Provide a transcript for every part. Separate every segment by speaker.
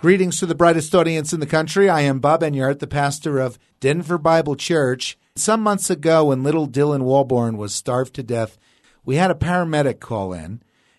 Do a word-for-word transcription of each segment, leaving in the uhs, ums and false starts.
Speaker 1: Greetings to the brightest audience in the country. I am Bob Enyart, the pastor of Denver Bible Church. Some months ago, when little Dylan Walborn was starved to death, we had a paramedic call in,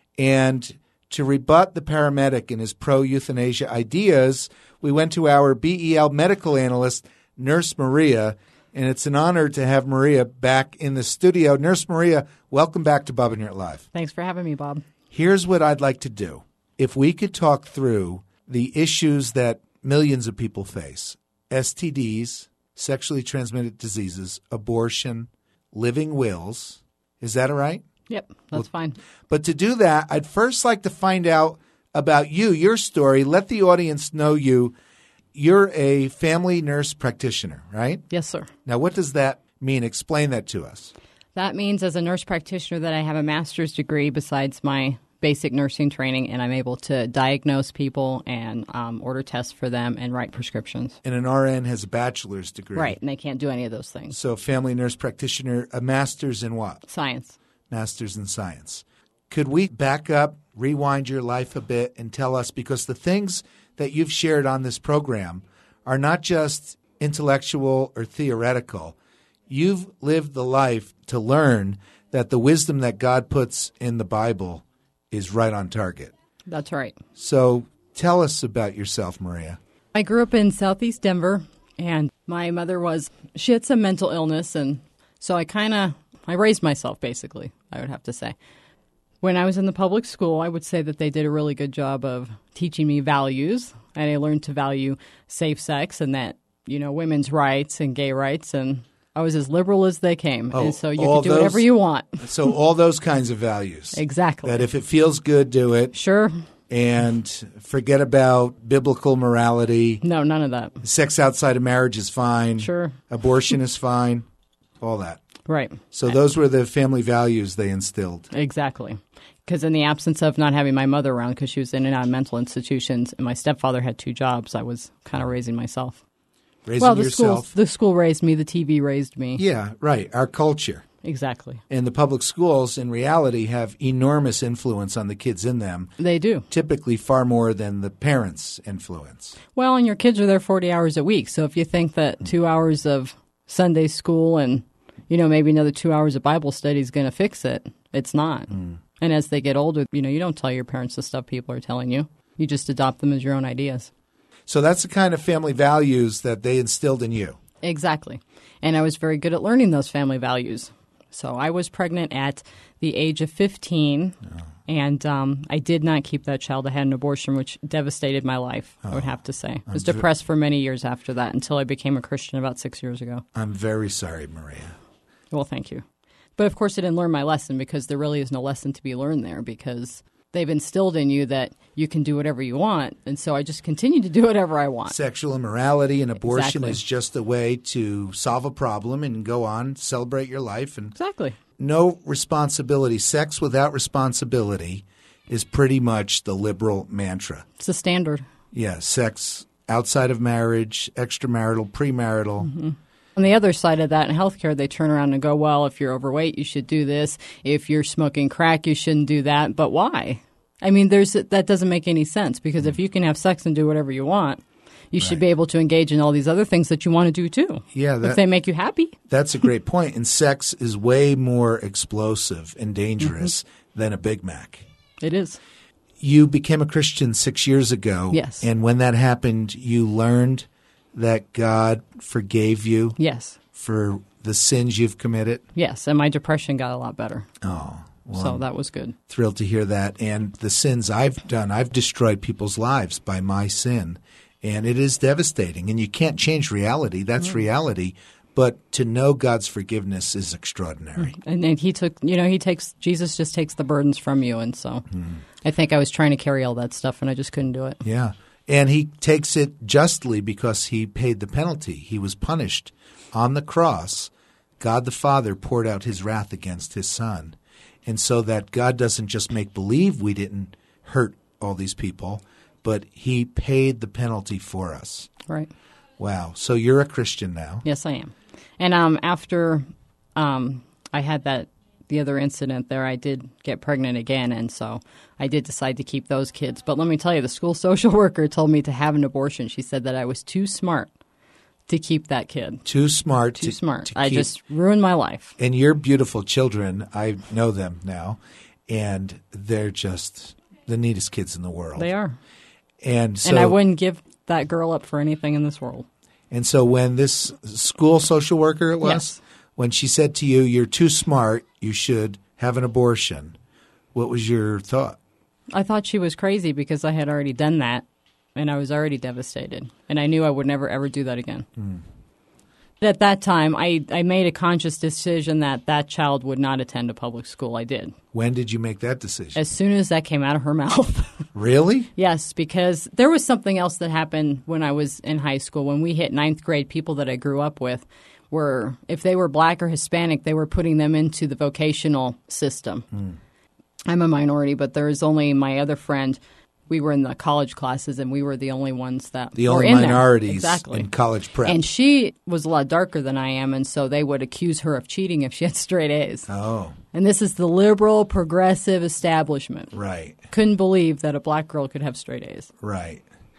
Speaker 1: and to rebut the paramedic and his pro-euthanasia ideas, we went to our B E L medical analyst, Nurse Maria, and it's an honor to have Maria back in the studio. Nurse Maria, welcome back to Bob Enyart Live.
Speaker 2: Thanks for having me, Bob.
Speaker 1: Here's what I'd like to do. If we could talk through the issues that millions of people face: S T Ds, sexually transmitted diseases, abortion, living wills. Is that all right?
Speaker 2: Yep, that's
Speaker 1: well,
Speaker 2: fine.
Speaker 1: But to do that, I'd first like to find out about you, your story. Let the audience know you. You're a family nurse practitioner, right?
Speaker 2: Yes, sir.
Speaker 1: Now, what does that mean? Explain that to us.
Speaker 2: That means as a nurse practitioner that I have a master's degree besides my basic nursing training, and I'm able to diagnose people and um, order tests for them and write prescriptions.
Speaker 1: And an R N has a bachelor's degree.
Speaker 2: Right, and they can't do any of those things.
Speaker 1: So family nurse practitioner, a master's in what?
Speaker 2: Science.
Speaker 1: Master's in science. Could we back up, rewind your life a bit, and tell us, because the things that you've shared on this program are not just intellectual or theoretical. You've lived the life to learn that the wisdom that God puts in the Bible is right on target.
Speaker 2: That's right.
Speaker 1: So tell us about yourself, Maria.
Speaker 2: I grew up in southeast Denver, and my mother was, she had some mental illness, and so I kind of, I raised myself, basically, I would have to say. When I was in the public school, I would say that they did a really good job of teaching me values, and I learned to value safe sex and that, you know, women's rights and gay rights, and I was as liberal as they came,
Speaker 1: oh,
Speaker 2: and so you
Speaker 1: could
Speaker 2: do
Speaker 1: those,
Speaker 2: whatever you want.
Speaker 1: So all those kinds of values.
Speaker 2: Exactly.
Speaker 1: That if it feels good, do it.
Speaker 2: Sure.
Speaker 1: And forget about biblical morality.
Speaker 2: No, none of that.
Speaker 1: Sex outside of marriage is fine.
Speaker 2: Sure.
Speaker 1: Abortion is fine. All that.
Speaker 2: Right.
Speaker 1: So those were the family values they instilled.
Speaker 2: Exactly. Because in the absence of not having my mother around, because she was in and out of mental institutions, and my stepfather had two jobs, I was kind of raising myself.
Speaker 1: Raising
Speaker 2: well, the
Speaker 1: yourself.
Speaker 2: School, the school raised me. The T V raised me.
Speaker 1: Yeah, right. Our culture.
Speaker 2: Exactly.
Speaker 1: And the public schools, in reality, have enormous influence on the kids in them.
Speaker 2: They do.
Speaker 1: Typically far more than the parents' influence.
Speaker 2: Well, and your kids are there forty hours a week. So if you think that two hours of Sunday school and, you know, maybe another two hours of Bible study is going to fix it, it's not. Mm. And as they get older, you know, you don't tell your parents the stuff people are telling you. You just adopt them as your own ideas.
Speaker 1: So that's the kind of family values that they instilled in you.
Speaker 2: Exactly. And I was very good at learning those family values. So I was pregnant at the age of fifteen, oh. and um, I did not keep that child. I had an abortion, which devastated my life, oh. I would have to say. I was I'm depressed v- for many years after that until I became a Christian about six years ago.
Speaker 1: I'm very sorry, Maria.
Speaker 2: Well, thank you. But, of course, I didn't learn my lesson because there really is no lesson to be learned there because they've instilled in you that you can do whatever you want. And so I just continue to do whatever I want.
Speaker 1: Sexual immorality and abortion
Speaker 2: exactly.
Speaker 1: is just a way to solve a problem and go on, celebrate your life. And
Speaker 2: exactly.
Speaker 1: No responsibility. Sex without responsibility is pretty much the liberal mantra.
Speaker 2: It's a standard.
Speaker 1: Yeah, sex outside of marriage, extramarital, premarital.
Speaker 2: Mm-hmm. On the other side of that, in healthcare, they turn around and go, well, if you're overweight, you should do this. If you're smoking crack, you shouldn't do that. But why? I mean, there's that doesn't make any sense because if you can have sex and do whatever you want, you right. should be able to engage in all these other things that you want to do too.
Speaker 1: Yeah, that,
Speaker 2: if they make you happy.
Speaker 1: That's a great point. And sex is way more explosive and dangerous mm-hmm. than a Big Mac.
Speaker 2: It is.
Speaker 1: You became a Christian six years ago.
Speaker 2: Yes.
Speaker 1: And when that happened, you learned that God forgave you
Speaker 2: yes.
Speaker 1: for the sins you've committed?
Speaker 2: Yes, and my depression got a lot better.
Speaker 1: Oh, well,
Speaker 2: so that was good.
Speaker 1: Thrilled to hear that. And the sins I've done, I've destroyed people's lives by my sin. And it is devastating. And you can't change reality. That's mm. reality. But to know God's forgiveness is extraordinary.
Speaker 2: And, and he took, you know, he takes, Jesus just takes the burdens from you. And so mm. I think I was trying to carry all that stuff and I just couldn't do it.
Speaker 1: Yeah. And he takes it justly because he paid the penalty. He was punished on the cross. God the Father poured out his wrath against his Son. And so that God doesn't just make believe we didn't hurt all these people, but he paid the penalty for us.
Speaker 2: Right.
Speaker 1: Wow. So you're a Christian now.
Speaker 2: Yes, I am. And um, after um, I had that the other incident there, I did get pregnant again, and so I did decide to keep those kids. But let me tell you, the school social worker told me to have an abortion. She said that I was too smart to keep that kid.
Speaker 1: Too smart.
Speaker 2: Too
Speaker 1: to,
Speaker 2: smart.
Speaker 1: To
Speaker 2: I
Speaker 1: keep,
Speaker 2: just ruined my life.
Speaker 1: And your beautiful children, I know them now, and they're just the neatest kids in the world.
Speaker 2: They are.
Speaker 1: And so,
Speaker 2: and I wouldn't give that girl up for anything in this world.
Speaker 1: And so when this school social worker it was,
Speaker 2: yes.
Speaker 1: when she said to you, you're too smart, you should have an abortion, what was your thought?
Speaker 2: I thought she was crazy because I had already done that, and I was already devastated. And I knew I would never, ever do that again. Mm. At that time, I, I made a conscious decision that that child would not attend a public school. I did.
Speaker 1: When did you make that decision?
Speaker 2: As soon as that came out of her mouth.
Speaker 1: Really?
Speaker 2: Yes, because there was something else that happened when I was in high school. When we hit ninth grade, people that I grew up with were, if they were black or Hispanic, they were putting them into the vocational system. Mm. I'm a minority, but there was only my other friend. We were in the college classes, and we were the only ones that
Speaker 1: the
Speaker 2: were
Speaker 1: only
Speaker 2: in
Speaker 1: minorities
Speaker 2: there. Exactly.
Speaker 1: in college prep.
Speaker 2: And she was a lot darker than I am, and so they would accuse her of cheating if she had straight A's.
Speaker 1: Oh.
Speaker 2: And this is the liberal, progressive establishment.
Speaker 1: Right.
Speaker 2: Couldn't believe that a black girl could have straight A's.
Speaker 1: Right.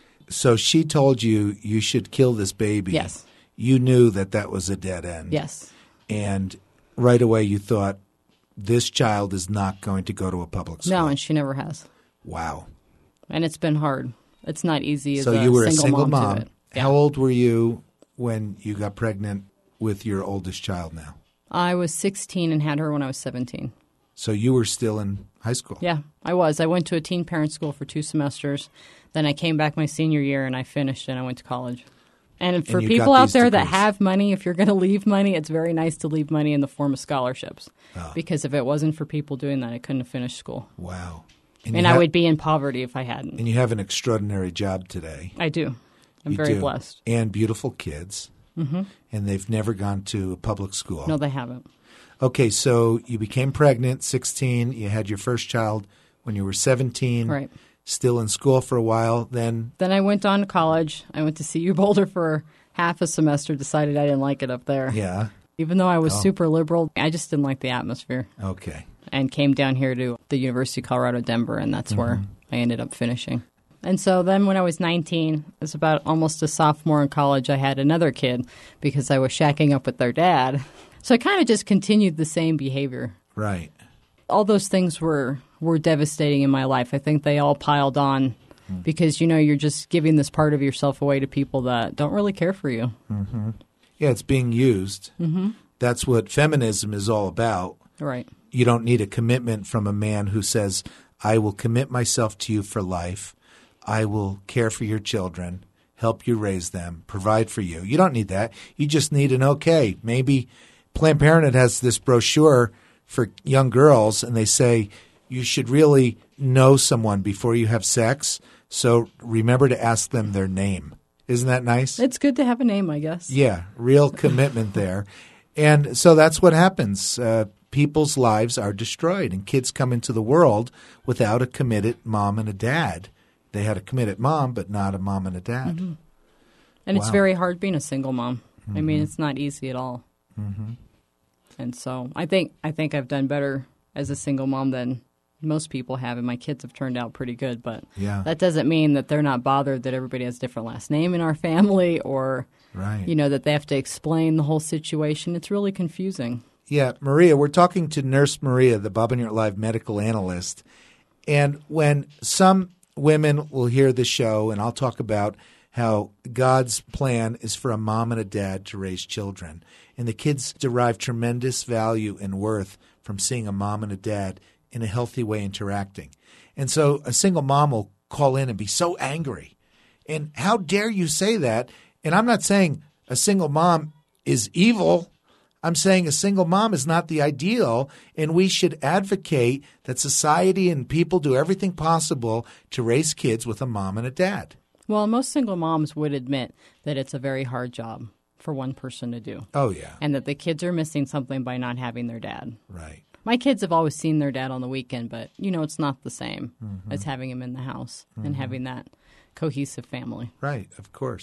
Speaker 1: So she told you you should kill this baby.
Speaker 2: Yes.
Speaker 1: You knew that that was a dead end.
Speaker 2: Yes.
Speaker 1: And right away you thought, this child is not going to go to a public school.
Speaker 2: No, and she never has.
Speaker 1: Wow.
Speaker 2: And it's been hard. It's not easy as
Speaker 1: so
Speaker 2: a
Speaker 1: you were
Speaker 2: single
Speaker 1: a single
Speaker 2: mom.
Speaker 1: mom.
Speaker 2: To it. Yeah.
Speaker 1: How old were you when you got pregnant with your oldest child now?
Speaker 2: I was sixteen and had her when I was seventeen.
Speaker 1: So you were still in high school?
Speaker 2: Yeah, I was. I went to a teen parent school for two semesters. Then I came back my senior year and I finished and I went to college. And for
Speaker 1: and
Speaker 2: people out there
Speaker 1: degrees.
Speaker 2: that have money, if you're going to leave money, it's very nice to leave money in the form of scholarships.
Speaker 1: Oh.
Speaker 2: Because if it wasn't for people doing that, I couldn't have finished school.
Speaker 1: Wow.
Speaker 2: And, and I ha- would be in poverty if I hadn't.
Speaker 1: And you have an extraordinary job today.
Speaker 2: I do. I'm
Speaker 1: you
Speaker 2: very
Speaker 1: do.
Speaker 2: blessed.
Speaker 1: And beautiful kids. Mm-hmm. And they've never gone to a public school.
Speaker 2: No, they haven't.
Speaker 1: Okay, so you became pregnant, sixteen. You had your first child when you were seventeen.
Speaker 2: Right.
Speaker 1: Still in school for a while. Then
Speaker 2: Then I went on to college. I went to C U Boulder for half a semester, decided I didn't like it up there.
Speaker 1: Yeah.
Speaker 2: Even though I was
Speaker 1: oh.
Speaker 2: super liberal, I just didn't like the atmosphere.
Speaker 1: Okay.
Speaker 2: And came down here to the University of Colorado, Denver, and that's mm-hmm. where I ended up finishing. And so then when I was nineteen, it was about almost a sophomore in college, I had another kid because I was shacking up with their dad. So I kind of just continued the same behavior.
Speaker 1: Right.
Speaker 2: All those things were, were devastating in my life. I think they all piled on mm. because, you know, you're just giving this part of yourself away to people that don't really care for you.
Speaker 1: Mm-hmm. Yeah, it's being used.
Speaker 2: Mm-hmm.
Speaker 1: That's what feminism is all about.
Speaker 2: Right.
Speaker 1: You don't need a commitment from a man who says, I will commit myself to you for life. I will care for your children, help you raise them, provide for you. You don't need that. You just need an okay. Maybe Planned Parenthood has this brochure for young girls, and they say you should really know someone before you have sex, so remember to ask them their name. Isn't that nice?
Speaker 2: It's good to have a name, I guess.
Speaker 1: Yeah, real commitment there. And so that's what happens. Uh, people's lives are destroyed, and kids come into the world without a committed mom and a dad. They had a committed mom, but not a mom and a dad.
Speaker 2: Mm-hmm. And wow. It's very hard being a single mom. Mm-hmm. I mean, it's not easy at all.
Speaker 1: Mm-hmm.
Speaker 2: And so I think I think I've done better as a single mom than most people have, and my kids have turned out pretty good. But
Speaker 1: yeah.
Speaker 2: that doesn't mean that they're not bothered that everybody has a different last name in our family, or
Speaker 1: right.
Speaker 2: you know, that they have to explain the whole situation. It's really confusing.
Speaker 1: Yeah, Maria, we're talking to Nurse Maria, the Bob and Your Live medical analyst. And when some women will hear the show, and I'll talk about how God's plan is for a mom and a dad to raise children. And the kids derive tremendous value and worth from seeing a mom and a dad in a healthy way interacting. And so a single mom will call in and be so angry. And how dare you say that? And I'm not saying a single mom is evil. I'm saying a single mom is not the ideal, and we should advocate that society and people do everything possible to raise kids with a mom and a dad.
Speaker 2: Well, most single moms would admit that it's a very hard job for one person to do.
Speaker 1: Oh, yeah.
Speaker 2: And that the kids are missing something by not having their dad.
Speaker 1: Right.
Speaker 2: My kids have always seen their dad on the weekend, but, you know, it's not the same
Speaker 1: mm-hmm.
Speaker 2: as having him in the house
Speaker 1: mm-hmm.
Speaker 2: and having that cohesive family.
Speaker 1: Right, of course.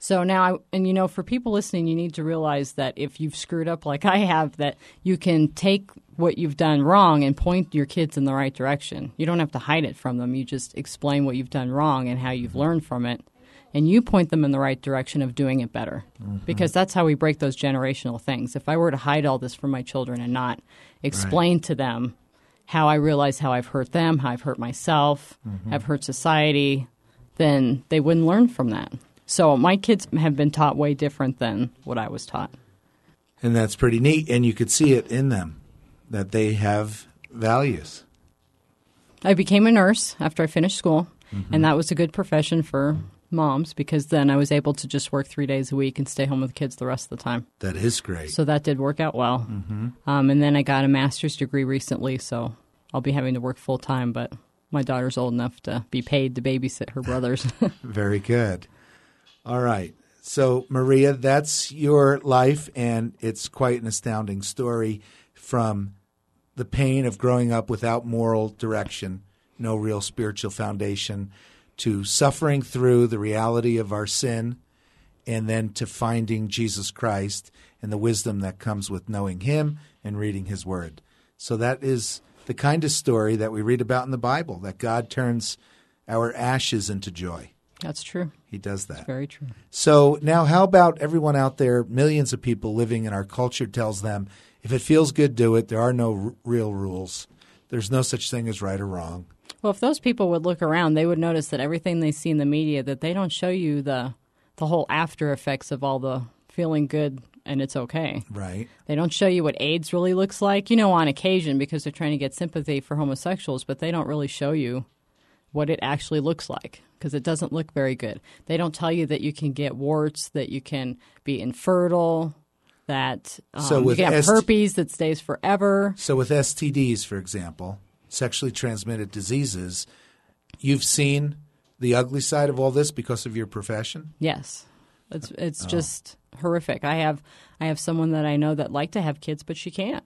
Speaker 2: So now, I, and you know, for people listening, you need to realize that if you've screwed up like I have, that you can take what you've done wrong and point your kids in the right direction. You don't have to hide it from them. You just explain what you've done wrong and how you've learned from it. And you point them in the right direction of doing it better. Mm-hmm. Because that's how we break those generational things. If I were to hide all this from my children and not explain right. to them how I realize how I've hurt them, how I've hurt myself, mm-hmm. have hurt society, then they wouldn't learn from that. So my kids have been taught way different than what I was taught.
Speaker 1: And that's pretty neat. And you could see it in them, that they have values.
Speaker 2: I became a nurse after I finished school, mm-hmm. and that was a good profession for moms because then I was able to just work three days a week and stay home with the kids the rest of the time.
Speaker 1: That is great.
Speaker 2: So that did work out well. Mm-hmm. Um, and then I got a master's degree recently, so I'll be having to work full time, but my daughter's old enough to be paid to babysit her brothers.
Speaker 1: Very good. All right. So, Maria, that's your life, and it's quite an astounding story from the pain of growing up without moral direction, no real spiritual foundation, to suffering through the reality of our sin, and then to finding Jesus Christ and the wisdom that comes with knowing Him and reading His Word. So that is the kind of story that we read about in the Bible, that God turns our ashes into joy.
Speaker 2: That's true.
Speaker 1: He does that.
Speaker 2: That's very true.
Speaker 1: So now how about everyone out there, millions of people living in our culture tells them, if it feels good, do it. There are no r- real rules. There's no such thing as right or wrong.
Speaker 2: Well, if those people would look around, they would notice that everything they see in the media, that they don't show you the the whole after effects of all the feeling good and it's okay.
Speaker 1: Right.
Speaker 2: They don't show you what AIDS really looks like, you know, on occasion because they're trying to get sympathy for homosexuals, but they don't really show you what it actually looks like because it doesn't look very good. They don't tell you that you can get warts, that you can be infertile, that um,
Speaker 1: so with
Speaker 2: you can have
Speaker 1: S T-
Speaker 2: herpes that stays forever.
Speaker 1: So with S T Ds, for example, sexually transmitted diseases, you've seen the ugly side of all this because of your profession?
Speaker 2: Yes. It's it's
Speaker 1: oh.
Speaker 2: just horrific. I have I have someone that I know that like to have kids, but she can't.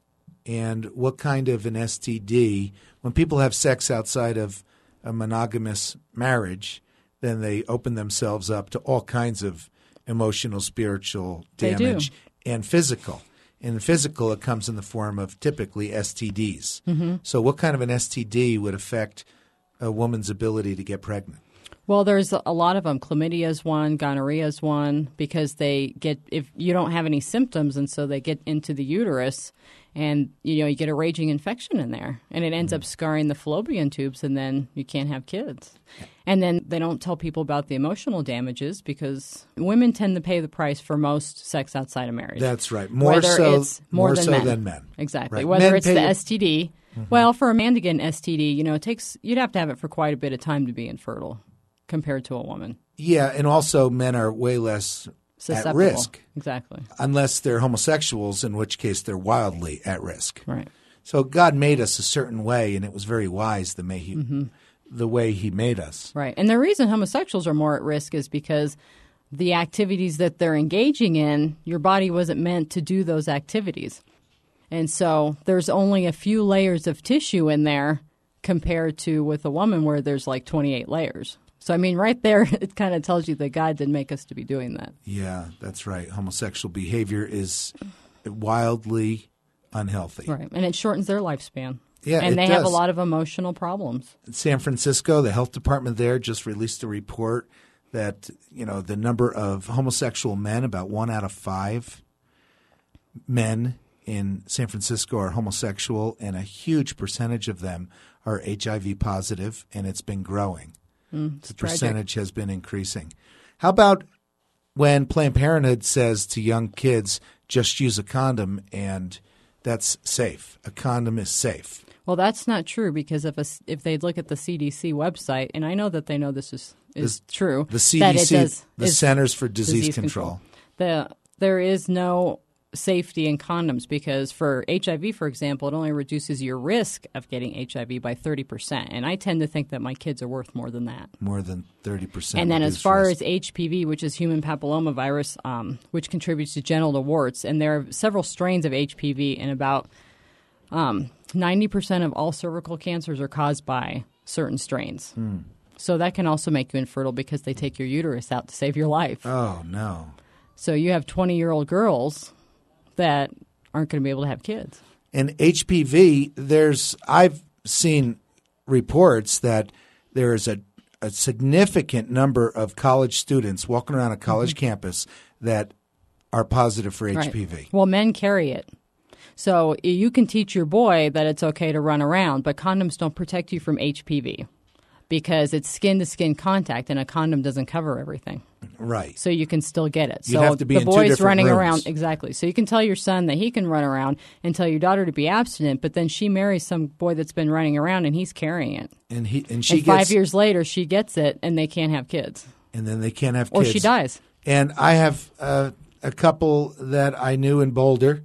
Speaker 1: And what kind of an S T D, when people have sex outside of a monogamous marriage, then they open themselves up to all kinds of emotional, spiritual damage and physical. In physical, it comes in the form of typically S T Ds. Mm-hmm. So what kind of an S T D would affect a woman's ability to get pregnant?
Speaker 2: Well, there's a lot of them. Chlamydia is one, gonorrhea is one, because they get, if you don't have any symptoms, and so they get into the uterus, and you know you get a raging infection in there, and it ends mm. up scarring the fallopian tubes, and then you can't have kids. And then they don't tell people about the emotional damages because women tend to pay the price for most sex outside of marriage.
Speaker 1: That's right. More
Speaker 2: Whether
Speaker 1: so,
Speaker 2: it's more,
Speaker 1: more
Speaker 2: than,
Speaker 1: so
Speaker 2: men.
Speaker 1: than men.
Speaker 2: Exactly.
Speaker 1: Right.
Speaker 2: Whether
Speaker 1: Men
Speaker 2: it's the
Speaker 1: pay-
Speaker 2: S T D. Mm-hmm. Well, for a man to get an S T D, you know, it takes you'd have to have it for quite a bit of time to be infertile compared to a woman.
Speaker 1: Yeah, and also men are way less
Speaker 2: Susceptible.
Speaker 1: at risk.
Speaker 2: Exactly.
Speaker 1: Unless they're homosexuals, in which case they're wildly at risk.
Speaker 2: Right.
Speaker 1: So God made us a certain way, and it was very wise the way He, mm-hmm. the way he made us.
Speaker 2: Right. And the reason homosexuals are more at risk is because the activities that they're engaging in, your body wasn't meant to do those activities. And so there's only a few layers of tissue in there compared to with a woman where there's like twenty-eight layers. So, I mean, right there, it kind of tells you that God didn't make us to be doing that.
Speaker 1: Yeah, that's right. Homosexual behavior is wildly unhealthy.
Speaker 2: Right. And it shortens their lifespan.
Speaker 1: Yeah,
Speaker 2: and
Speaker 1: it
Speaker 2: they
Speaker 1: does.
Speaker 2: have a lot of emotional problems.
Speaker 1: In San Francisco, the health department there just released a report that, you know, the number of homosexual men, about one out of five men in San Francisco are homosexual, and a huge percentage of them are H I V positive, and it's been growing.
Speaker 2: Mm,
Speaker 1: the
Speaker 2: tragic.
Speaker 1: percentage has been increasing. How about when Planned Parenthood says to young kids, just use a condom and that's safe? A condom is safe.
Speaker 2: Well, that's not true because if a, if they look at the C D C website, and I know that they know this is, is
Speaker 1: the,
Speaker 2: true.
Speaker 1: The C
Speaker 2: that
Speaker 1: D C,
Speaker 2: it does,
Speaker 1: the Centers for Disease,
Speaker 2: disease
Speaker 1: Control.
Speaker 2: control. The, there is no safety in condoms because for H I V, for example, it only reduces your risk of getting H I V by thirty percent. And I tend to think that my kids are worth more than that.
Speaker 1: More than thirty percent.
Speaker 2: And then as far risk. as H P V, which is human papillomavirus, um, which contributes to genital warts, and there are several strains of H P V, and about um, ninety percent of all cervical cancers are caused by certain strains.
Speaker 1: Mm.
Speaker 2: So that can also make you infertile because they take your uterus out to save your life.
Speaker 1: Oh, no.
Speaker 2: So you have twenty-year-old girls that aren't going to be able to have kids.
Speaker 1: And H P V, there's I've seen reports that there is a, a significant number of college students walking around a college mm-hmm. campus that are positive for H P V.
Speaker 2: Right. Well, men carry it. So you can teach your boy that it's okay to run around, but condoms don't protect you from H P V because it's skin-to-skin contact, and a condom doesn't cover everything.
Speaker 1: Right.
Speaker 2: So you can still get it.
Speaker 1: You
Speaker 2: so
Speaker 1: have to be
Speaker 2: the
Speaker 1: in two
Speaker 2: boy's
Speaker 1: different
Speaker 2: running
Speaker 1: rooms.
Speaker 2: around. Exactly. So you can tell your son that he can run around and tell your daughter to be abstinent, but then she marries some boy that's been running around and he's carrying it.
Speaker 1: And he and she
Speaker 2: and
Speaker 1: gets,
Speaker 2: five years later, she gets it and they can't have kids.
Speaker 1: And then they can't have
Speaker 2: Or
Speaker 1: kids.
Speaker 2: she dies.
Speaker 1: And I have uh, a couple that I knew in Boulder,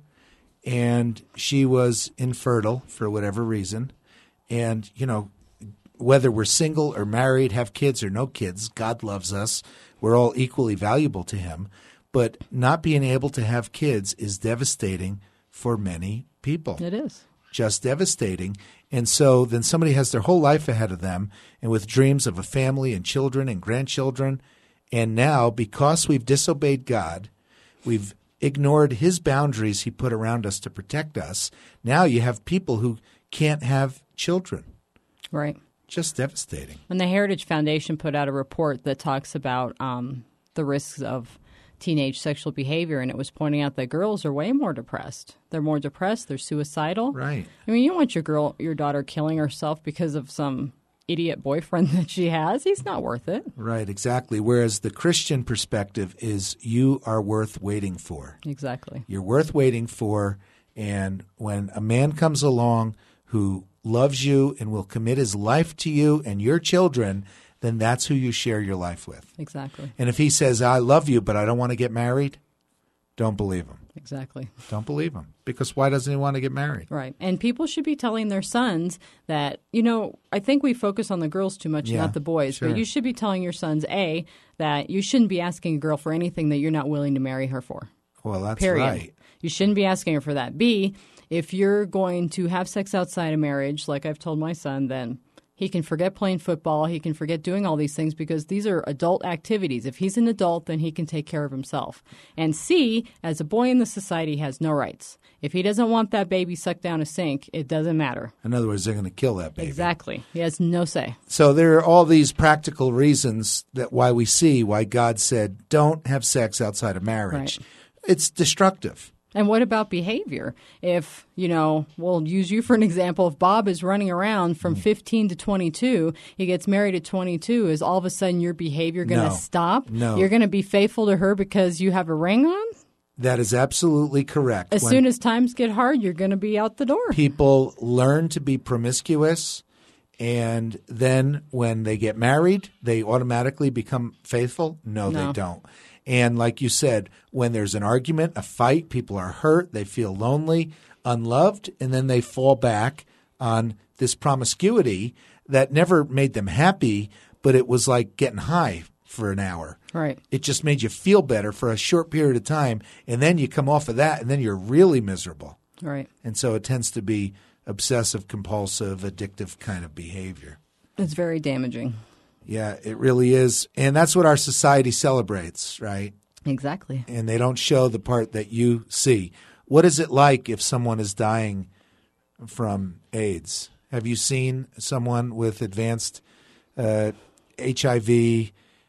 Speaker 1: and she was infertile for whatever reason. And, you know, whether we're single or married, have kids or no kids, God loves us. We're all equally valuable to him. But not being able to have kids is devastating for many people.
Speaker 2: It is.
Speaker 1: Just devastating. And so then somebody has their whole life ahead of them and with dreams of a family and children and grandchildren. And now, because we've disobeyed God, we've ignored his boundaries he put around us to protect us. Now you have people who can't have children.
Speaker 2: Right.
Speaker 1: Just devastating.
Speaker 2: And the Heritage Foundation put out a report that talks about um, the risks of teenage sexual behavior, and it was pointing out that girls are way more depressed. They're more depressed. They're suicidal.
Speaker 1: Right.
Speaker 2: I mean, you don't want your girl, your daughter killing herself because of some idiot boyfriend that she has. He's not worth it.
Speaker 1: Right, exactly. Whereas the Christian perspective is you are worth waiting for.
Speaker 2: Exactly.
Speaker 1: You're worth waiting for, and when a man comes along who loves you and will commit his life to you and your children, then that's who you share your life with.
Speaker 2: Exactly.
Speaker 1: And if he says, I love you, but I don't want to get married, don't believe him.
Speaker 2: Exactly.
Speaker 1: Don't believe him. Because why doesn't he want to get married?
Speaker 2: Right. And people should be telling their sons that, you know, I think we focus on the girls too much,
Speaker 1: Yeah,
Speaker 2: not the boys.
Speaker 1: sure.
Speaker 2: But you should be telling your sons, A, that you shouldn't be asking a girl for anything that you're not willing to marry her for.
Speaker 1: Well, that's
Speaker 2: Period.
Speaker 1: right.
Speaker 2: You shouldn't be asking her for that. B, if you're going to have sex outside of marriage, like I've told my son, then he can forget playing football. He can forget doing all these things because these are adult activities. If he's an adult, then he can take care of himself. And C, as a boy in the society, has no rights. If he doesn't want that baby sucked down a sink, it doesn't matter.
Speaker 1: In other words, they're going to kill that baby.
Speaker 2: Exactly. He has no say.
Speaker 1: So there are all these practical reasons that why we see why God said don't have sex outside of marriage.
Speaker 2: Right.
Speaker 1: It's destructive.
Speaker 2: And what about behavior? If, you know, we'll use you for an example. If Bob is running around from fifteen to twenty-two, he gets married at twenty-two, is all of a sudden your behavior going to
Speaker 1: No.
Speaker 2: stop?
Speaker 1: No.
Speaker 2: You're going to be faithful to her because you have a ring on?
Speaker 1: That is absolutely correct.
Speaker 2: As
Speaker 1: When
Speaker 2: soon as times get hard, you're going to be out the door.
Speaker 1: people learn to be promiscuous, and then when they get married, they automatically become faithful? No,
Speaker 2: No.
Speaker 1: they don't. And like you said, when there's an argument, a fight, people are hurt, they feel lonely, unloved, and then they fall back on this promiscuity that never made them happy, but it was like getting high for an hour.
Speaker 2: Right.
Speaker 1: It just made you feel better for a short period of time, and then you come off of that, and then you're really miserable.
Speaker 2: Right.
Speaker 1: And so it tends to be obsessive, compulsive, addictive kind of behavior.
Speaker 2: It's very damaging.
Speaker 1: Yeah, it really is. And that's what our society celebrates, right?
Speaker 2: Exactly.
Speaker 1: And they don't show the part that you see. What is it like if someone is dying from AIDS? Have you seen someone with advanced uh, H I V,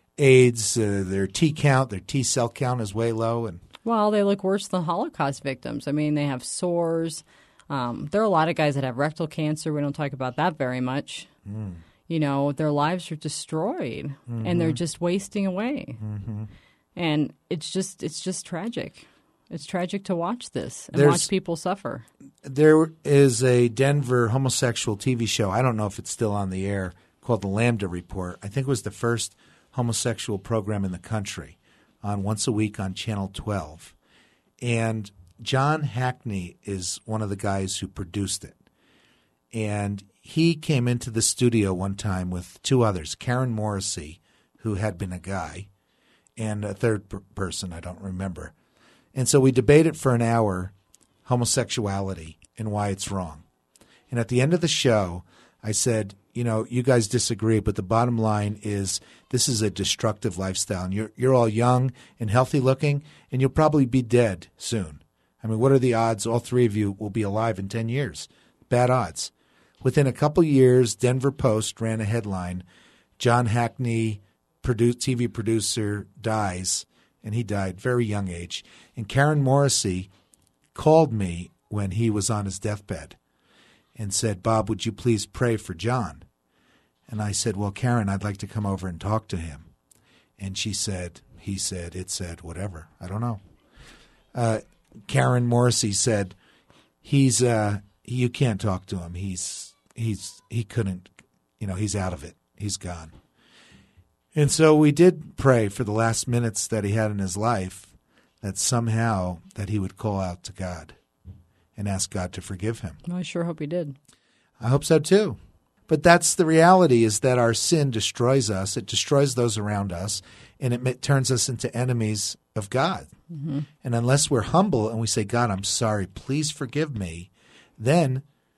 Speaker 1: AIDS, uh, their T count, their T cell count is way low? And
Speaker 2: Well, they look worse than Holocaust victims. I mean, they have sores. Um, there are a lot of guys that have rectal cancer. We don't talk about that very much. Mm. You know, their lives are destroyed, mm-hmm. and they're just wasting away. Mm-hmm. And it's just it's just tragic. It's tragic to watch this and
Speaker 1: There's,
Speaker 2: watch people suffer.
Speaker 1: There is a Denver homosexual T V show. I don't know if it's still on the air, called The Lambda Report. I think it was the first homosexual program in the country, on once a week on Channel twelve. And John Hackney is one of the guys who produced it. And he came into the studio one time with two others, Karen Morrissey, who had been a guy, and a third per- person, I don't remember. And so we debated for an hour homosexuality and why it's wrong. And at the end of the show, I said, you know, you guys disagree, but the bottom line is this is a destructive lifestyle. And you're, you're all young and healthy looking, and you'll probably be dead soon. I mean, what are the odds all three of you will be alive in ten years? Bad odds. Within a couple years, Denver Post ran a headline, John Hackney, produ- T V producer, dies, and he died very young age. And Karen Morrissey called me when he was on his deathbed and said, Bob, would you please pray for John? And I said, well, Karen, I'd like to come over and talk to him. And she said, he said, it said, whatever. I don't know. Uh, Karen Morrissey said, he's, uh, you can't talk to him. He's, he's, he couldn't, you know, he's out of it. He's gone. And so we did pray for the last minutes that he had in his life that somehow that he would call out to God and ask God to forgive him.
Speaker 2: I sure hope he did.
Speaker 1: I hope so too. But that's the reality, is that our sin destroys us. It destroys those around us, and it turns us into enemies of God. Mm-hmm. And unless we're humble and we say, God, I'm sorry, please forgive me, then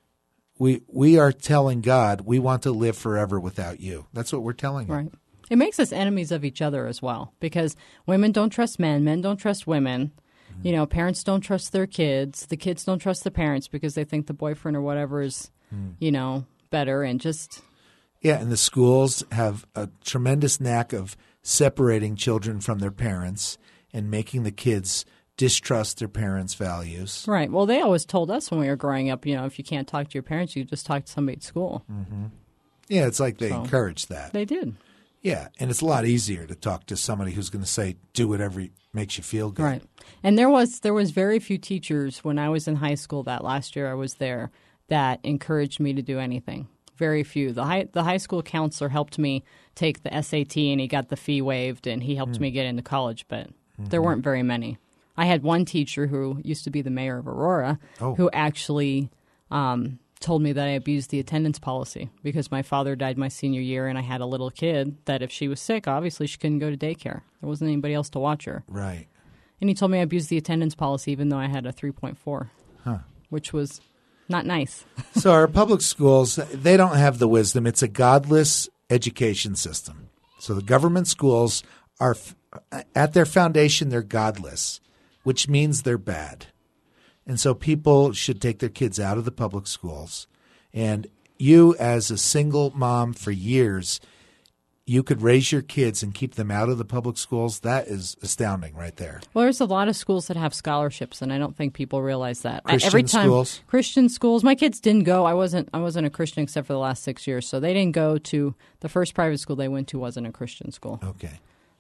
Speaker 1: we we are telling God we want to live forever without you. That's what we're telling him.
Speaker 2: Right. It makes us enemies of each other as well, because women don't trust men, men don't trust women. Mm-hmm. You know, parents don't trust their kids. The kids don't trust the parents because they think the boyfriend or whatever is, mm. you know, better, and just
Speaker 1: yeah, and the schools have a tremendous knack of separating children from their parents and making the kids distrust their parents' values.
Speaker 2: Right. Well, they always told us when we were growing up, you know, if you can't talk to your parents, you just talk to somebody at school.
Speaker 1: Mm-hmm. Yeah, it's like they
Speaker 2: so,
Speaker 1: encouraged that.
Speaker 2: They did.
Speaker 1: Yeah, and it's a lot easier to talk to somebody who's going to say, do whatever makes you feel good.
Speaker 2: Right. And there was there was very few teachers when I was in high school, that last year I was there, that encouraged me to do anything. Very few. The high the high school counselor helped me take the S A T, and he got the fee waived, and he helped mm. me get into college, but mm-hmm. there weren't very many. I had one teacher who used to be the mayor of Aurora oh. who actually um, told me that I abused the attendance policy because my father died my senior year, and I had a little kid that if she was sick, obviously she couldn't go to daycare. There wasn't anybody else to watch her.
Speaker 1: Right.
Speaker 2: And he told me I abused the attendance policy even though I had a three point four,
Speaker 1: huh.
Speaker 2: which was not nice.
Speaker 1: So our public schools, they don't have the wisdom. It's a godless education system. So the government schools are, at their foundation, they're godless, which means they're bad. And so people should take their kids out of the public schools. And you, as a single mom for years, you could raise your kids and keep them out of the public schools. That is astounding right there.
Speaker 2: Well, there's a lot of schools that have scholarships, and I don't think people realize that.
Speaker 1: Christian
Speaker 2: Every time,
Speaker 1: schools?
Speaker 2: Christian schools. My kids didn't go. I wasn't I wasn't a Christian except for the last six years, so they didn't go to – the first private school they went to wasn't a Christian school.
Speaker 1: Okay.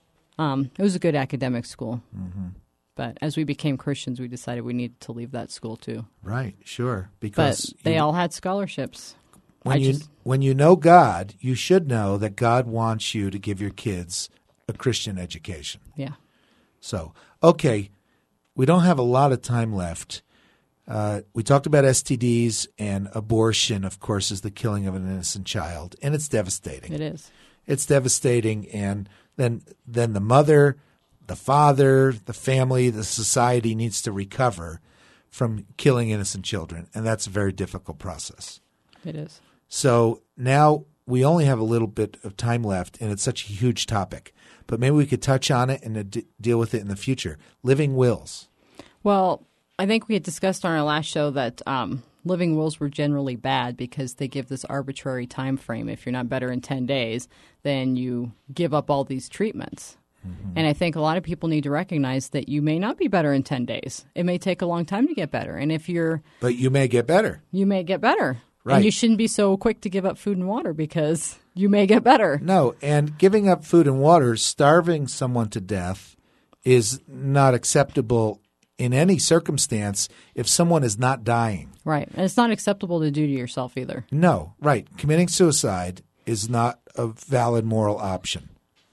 Speaker 2: Um, it was a good academic school.
Speaker 1: Mm-hmm.
Speaker 2: But as we became Christians, we decided we needed to leave that school too.
Speaker 1: Right, sure. Because
Speaker 2: But they
Speaker 1: you,
Speaker 2: all had scholarships.
Speaker 1: When
Speaker 2: I
Speaker 1: you
Speaker 2: just,
Speaker 1: when you know God, you should know that God wants you to give your kids a Christian education.
Speaker 2: Yeah.
Speaker 1: So, okay, we don't have a lot of time left. Uh, we talked about S T Ds, and abortion, of course, is the killing of an innocent child, and it's devastating.
Speaker 2: It is.
Speaker 1: It's devastating, and then then the mother, the father, the family, the society needs to recover from killing innocent children, and that's a very difficult process.
Speaker 2: It is.
Speaker 1: So now we only have a little bit of time left, and it's such a huge topic. But maybe we could touch on it and d- deal with it in the future. Living wills.
Speaker 2: Well, I think we had discussed on our last show that um, living wills were generally bad because they give this arbitrary time frame. If you're not better in ten days, then you give up all these treatments. Mm-hmm. And I think a lot of people need to recognize that you may not be better in ten days. It may take a long time to get better. And if you're –
Speaker 1: But you may get better.
Speaker 2: You may get better.
Speaker 1: Right.
Speaker 2: And you shouldn't be so quick to give up food and water because you may get better.
Speaker 1: No, and giving up food and water, starving someone to death is not acceptable in any circumstance if someone is not dying.
Speaker 2: Right. And it's not acceptable to do to yourself either.
Speaker 1: No, right. Committing suicide is not a valid moral option.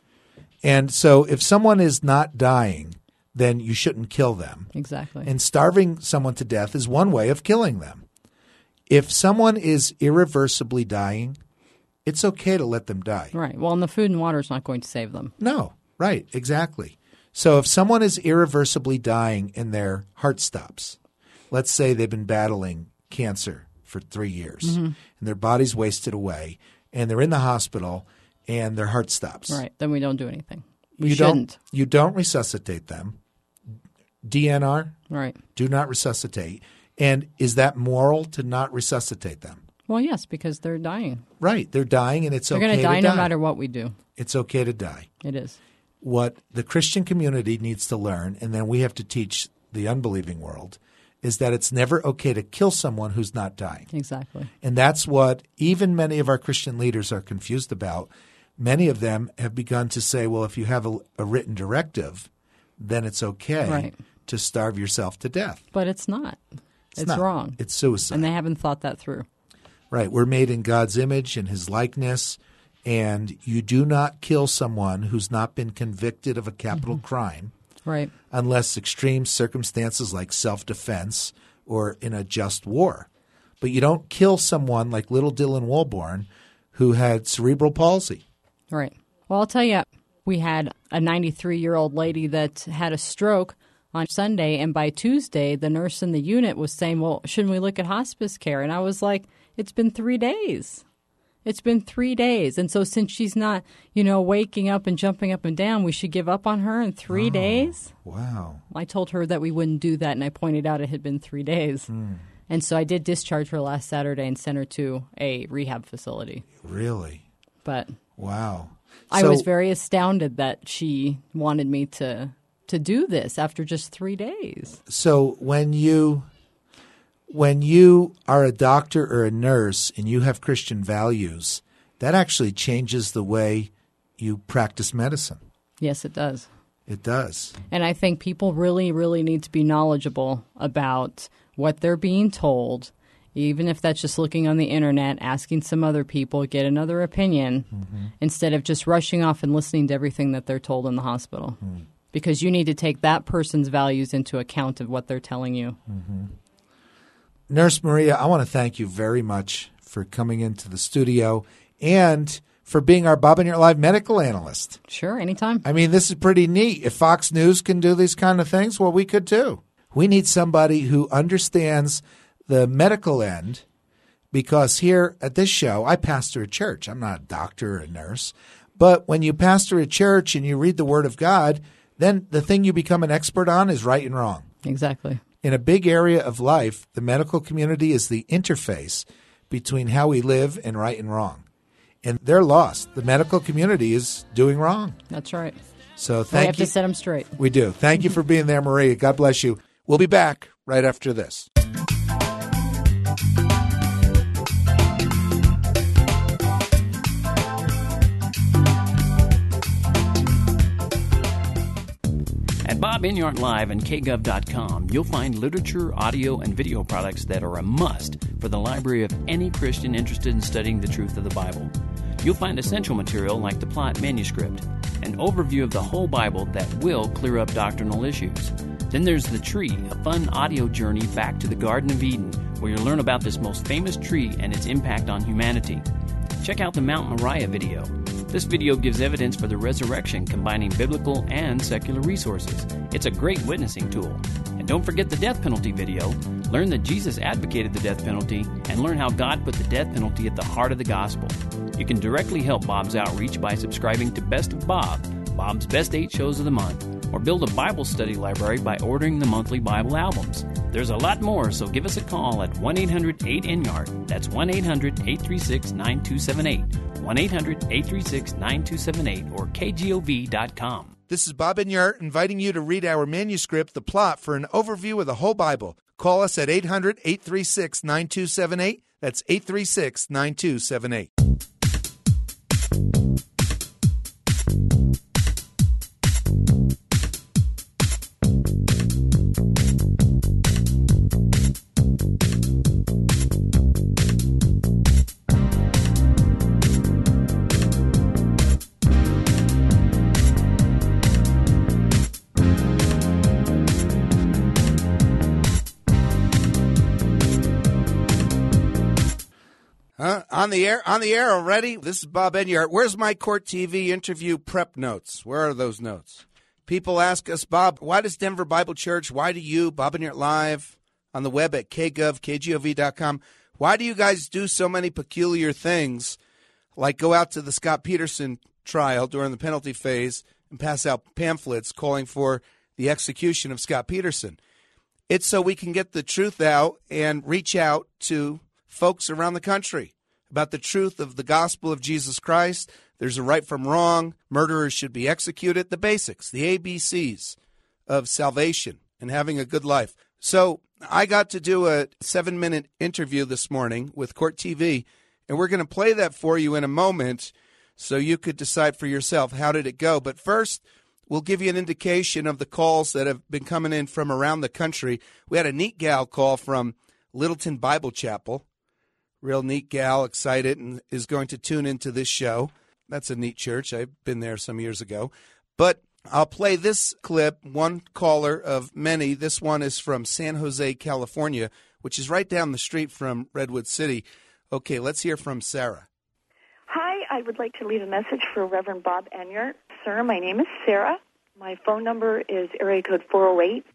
Speaker 1: And so if someone is not dying, then you shouldn't kill them.
Speaker 2: Exactly.
Speaker 1: And starving someone to death is one way of killing them. If someone is irreversibly dying, it's okay to let them die.
Speaker 2: Right. Well, and the food and water is not going to save them.
Speaker 1: No. Right. Exactly. So if someone is irreversibly dying and their heart stops, let's say they've been battling cancer for three years, mm-hmm. and their body's wasted away, and they're in the hospital, and their heart stops.
Speaker 2: Right. Then we don't do anything. We
Speaker 1: you
Speaker 2: shouldn't.
Speaker 1: Don't, you don't resuscitate them. D N R?
Speaker 2: Right.
Speaker 1: Do not resuscitate. And is that moral to not resuscitate them?
Speaker 2: Well, yes, because they're dying.
Speaker 1: Right. They're dying, and it's
Speaker 2: they're
Speaker 1: okay
Speaker 2: gonna
Speaker 1: to die.
Speaker 2: They're going to die no matter what we do.
Speaker 1: It's okay to die.
Speaker 2: It is.
Speaker 1: What the Christian community needs to learn, and then we have to teach the unbelieving world, is that it's never okay to kill someone who's not dying.
Speaker 2: Exactly.
Speaker 1: And that's what even many of our Christian leaders are confused about. Many of them have begun to say, well, if you have a, a written directive, then it's okay
Speaker 2: right.
Speaker 1: to starve yourself to death.
Speaker 2: But it's not. It's,
Speaker 1: it's not.
Speaker 2: wrong.
Speaker 1: It's suicide.
Speaker 2: And they haven't thought that through.
Speaker 1: Right. We're made in God's image and his likeness, and you do not kill someone who's not been convicted of a capital mm-hmm. crime.
Speaker 2: Right.
Speaker 1: Unless extreme circumstances like self-defense or in a just war. But you don't kill someone like little Dylan Walborn who had cerebral palsy.
Speaker 2: Right. Well, I'll tell you, we had a ninety-three-year-old lady that had a stroke on Sunday, and by Tuesday, the nurse in the unit was saying, well, shouldn't we look at hospice care? And I was like, it's been three days. It's been three days. And so since she's not, you know, waking up and jumping up and down, we should give up on her in three
Speaker 1: oh,
Speaker 2: days?
Speaker 1: Wow.
Speaker 2: I told her that we wouldn't do that, and I pointed out it had been three days. Mm. And so I did discharge her last Saturday and sent her to a rehab facility.
Speaker 1: Really?
Speaker 2: But
Speaker 1: wow.
Speaker 2: I
Speaker 1: so,
Speaker 2: was very astounded that she wanted me to to do this after just three days.
Speaker 1: So when you when you are a doctor or a nurse and you have Christian values, that actually changes the way you practice medicine.
Speaker 2: Yes, it does.
Speaker 1: It does.
Speaker 2: And I think people really, really need to be knowledgeable about what they're being told, even if that's just looking on the internet, asking some other people, get another opinion, mm-hmm. instead of just rushing off and listening to everything that they're told in the hospital. Mm. Because you need to take that person's values into account of what they're telling you.
Speaker 1: Mm-hmm. Nurse Maria, I want to thank you very much for coming into the studio and for being our Bob and Your Live medical analyst.
Speaker 2: Sure, anytime.
Speaker 1: I mean, this is pretty neat. If Fox News can do these kind of things, well, we could too. We need somebody who understands the medical end, because here at this show, I pastor a church. I'm not a doctor or a nurse. But when you pastor a church and you read the Word of God, then the thing you become an expert on is right and wrong.
Speaker 2: Exactly.
Speaker 1: In a big area of life, the medical community is the interface between how we live and right and wrong. And they're lost. The medical community is doing wrong.
Speaker 2: That's right.
Speaker 1: So thank you.
Speaker 2: We have to set them straight.
Speaker 1: We do. Thank you for being there, Maria. God bless you. We'll be back right after this.
Speaker 3: At Bob Enyart Live and K Gov dot com, you'll find literature, audio, and video products that are a must for the library of any Christian interested in studying the truth of the Bible. You'll find essential material like the Plot manuscript, an overview of the whole Bible that will clear up doctrinal issues. Then there's The Tree, a fun audio journey back to the Garden of Eden, where you'll learn about this most famous tree and its impact on humanity. Check out the Mount Moriah video. This video gives evidence for the resurrection, combining biblical and secular resources. It's a great witnessing tool. And don't forget the death penalty video. Learn that Jesus advocated the death penalty and learn how God put the death penalty at the heart of the gospel. You can directly help Bob's outreach by subscribing to Best of Bob, Bob's Best Eight Shows of the Month, or build a Bible study library by ordering the monthly Bible albums. There's a lot more, so give us a call at one eight hundred eight N Y A R D. That's one eight hundred eight three six nine two seven eight, one eight hundred eight three six nine two seven eight, or K G O V dot com.
Speaker 1: This is Bob Enyart inviting you to read our manuscript, The Plot, for an overview of the whole Bible. Call us at eight hundred eight three six nine two seven eight. That's eight three six nine two seven eight. Huh? On the air, on the air already? This is Bob Enyart. Where's my Court T V interview prep notes? Where are those notes? People ask us, Bob, why does Denver Bible Church, why do you, Bob Enyart Live, on the web at K Gov, K G O V dot com, Why do you guys do so many peculiar things, like go out to the Scott Peterson trial during the penalty phase and pass out pamphlets calling for the execution of Scott Peterson? It's so we can get the truth out and reach out to folks around the country about the truth of the gospel of Jesus Christ. There's a right from wrong. Murderers should be executed. The basics, the A B Cs of salvation and having a good life. So I got to do a seven-minute interview this morning with Court T V, and we're going to play that for you in a moment so you could decide for yourself how did it go. But first, we'll give you an indication of the calls that have been coming in from around the country. We had a neat gal call from Littleton Bible Chapel. Real neat gal, excited, and is going to tune into this show. That's a neat church. I've been there some years ago. But I'll play this clip, one caller of many. This one is from San Jose, California, which is right down the street from Redwood City. Okay, let's hear from Sarah.
Speaker 4: Hi, I would like to leave a message for Reverend Bob Enyart. Sir, my name is Sarah. My phone number is area code four oh eight.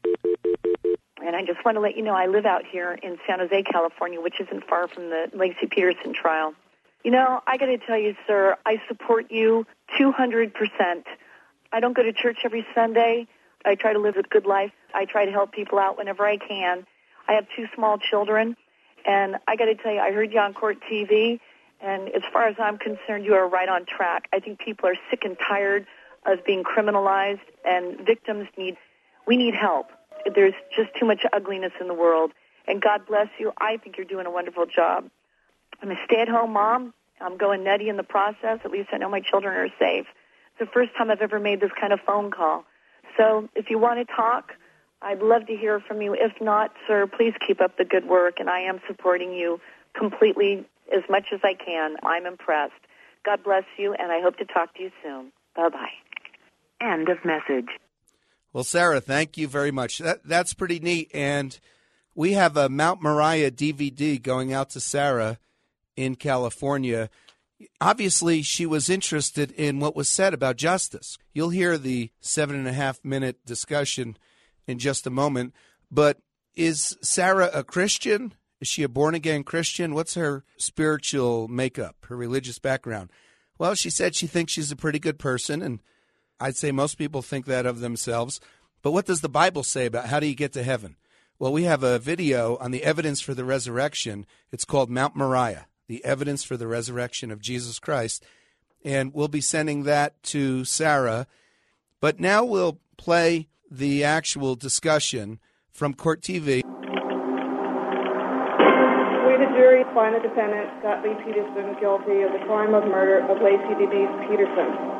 Speaker 4: And I just want to let you know I live out here in San Jose, California, which isn't far from the Laci Peterson trial. You know, I got to tell you, sir, I support you two hundred percent. I don't go to church every Sunday. I try to live a good life. I try to help people out whenever I can. I have two small children, and I got to tell you, I heard you on Court T V, and as far as I'm concerned, you are right on track. I think people are sick and tired of being criminalized, and victims need, we need help. There's just too much ugliness in the world, and God bless you. I think you're doing a wonderful job. I'm a stay-at-home mom. I'm going nutty in the process. At least I know my children are safe. It's the first time I've ever made this kind of phone call. So if you want to talk, I'd love to hear from you. If not, sir, please keep up the good work, and I am supporting you completely as much as I can. I'm impressed. God bless you, and I hope to talk to you soon. Bye-bye. End of message.
Speaker 1: Well, Sarah, thank you very much. That, that's pretty neat, and we have a Mount Moriah D V D going out to Sarah in California. Obviously, she was interested in what was said about justice. You'll hear the seven and a half minute discussion in just a moment. But is Sarah a Christian? Is she a born-again Christian? What's her spiritual makeup, her religious background? Well, she said she thinks she's a pretty good person, and I'd say most people think that of themselves. But what does the Bible say about how do you get to heaven? Well, we have a video on the evidence for the resurrection. It's called Mount Moriah, the evidence for the resurrection of Jesus Christ. And we'll be sending that to Sarah. But now we'll play the actual discussion from Court T V.
Speaker 5: We, the jury, find the defendant, Scott Lee Peterson, guilty of the crime of murder of Laci Denise Peterson.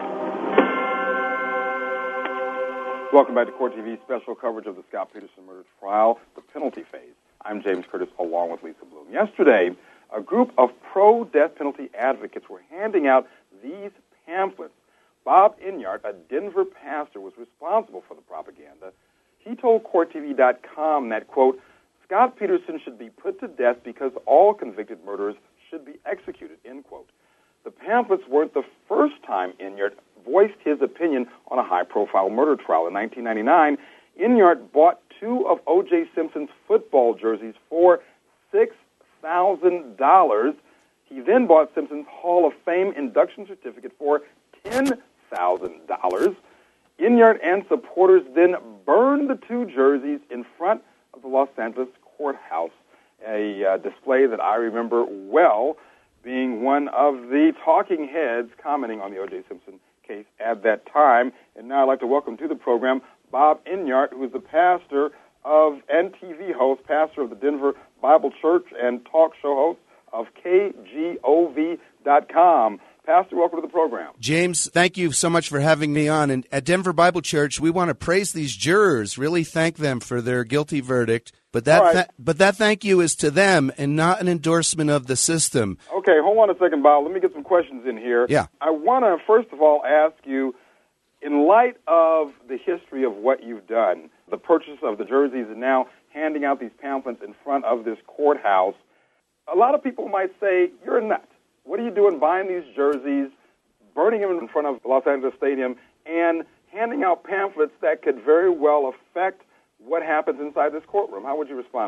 Speaker 6: Welcome back to Court T V special coverage of the Scott Peterson murder trial, the penalty phase. I'm James Curtis, along with Lisa Bloom. Yesterday, a group of pro-death penalty advocates were handing out these pamphlets. Bob Enyart, a Denver pastor, was responsible for the propaganda. He told Court T V dot com that, quote, Scott Peterson should be put to death because all convicted murderers should be executed, end quote. The pamphlets weren't the first time Enyart voiced his opinion on a high-profile murder trial. In nineteen ninety-nine, Enyart bought two of O J. Simpson's football jerseys for six thousand dollars. He then bought Simpson's Hall of Fame induction certificate for ten thousand dollars. Enyart and supporters then burned the two jerseys in front of the Los Angeles courthouse, a uh, display that I remember well, being one of the talking heads commenting on the O J. Simpson case at that time. And now I'd like to welcome to the program Bob Enyart, who is the pastor of and T V host, pastor of the Denver Bible Church and talk show host of K G O V dot com. Pastor, welcome to the program.
Speaker 1: James, thank you so much for having me on. And at Denver Bible Church, we want to praise these jurors, really thank them for their guilty verdict. But that,
Speaker 6: right.
Speaker 1: th- but that thank you is to them and not an endorsement of the system.
Speaker 6: Okay, hold on a second, Bob. Let me get some questions in here.
Speaker 1: Yeah.
Speaker 6: I want to, first of all, ask you, in light of the history of what you've done, the purchase of the jerseys and now handing out these pamphlets in front of this courthouse, a lot of people might say, you're a nut. What are you doing buying these jerseys, burning them in front of Los Angeles Stadium, and handing out pamphlets that could very well affect what happens inside this courtroom? How would you respond to that?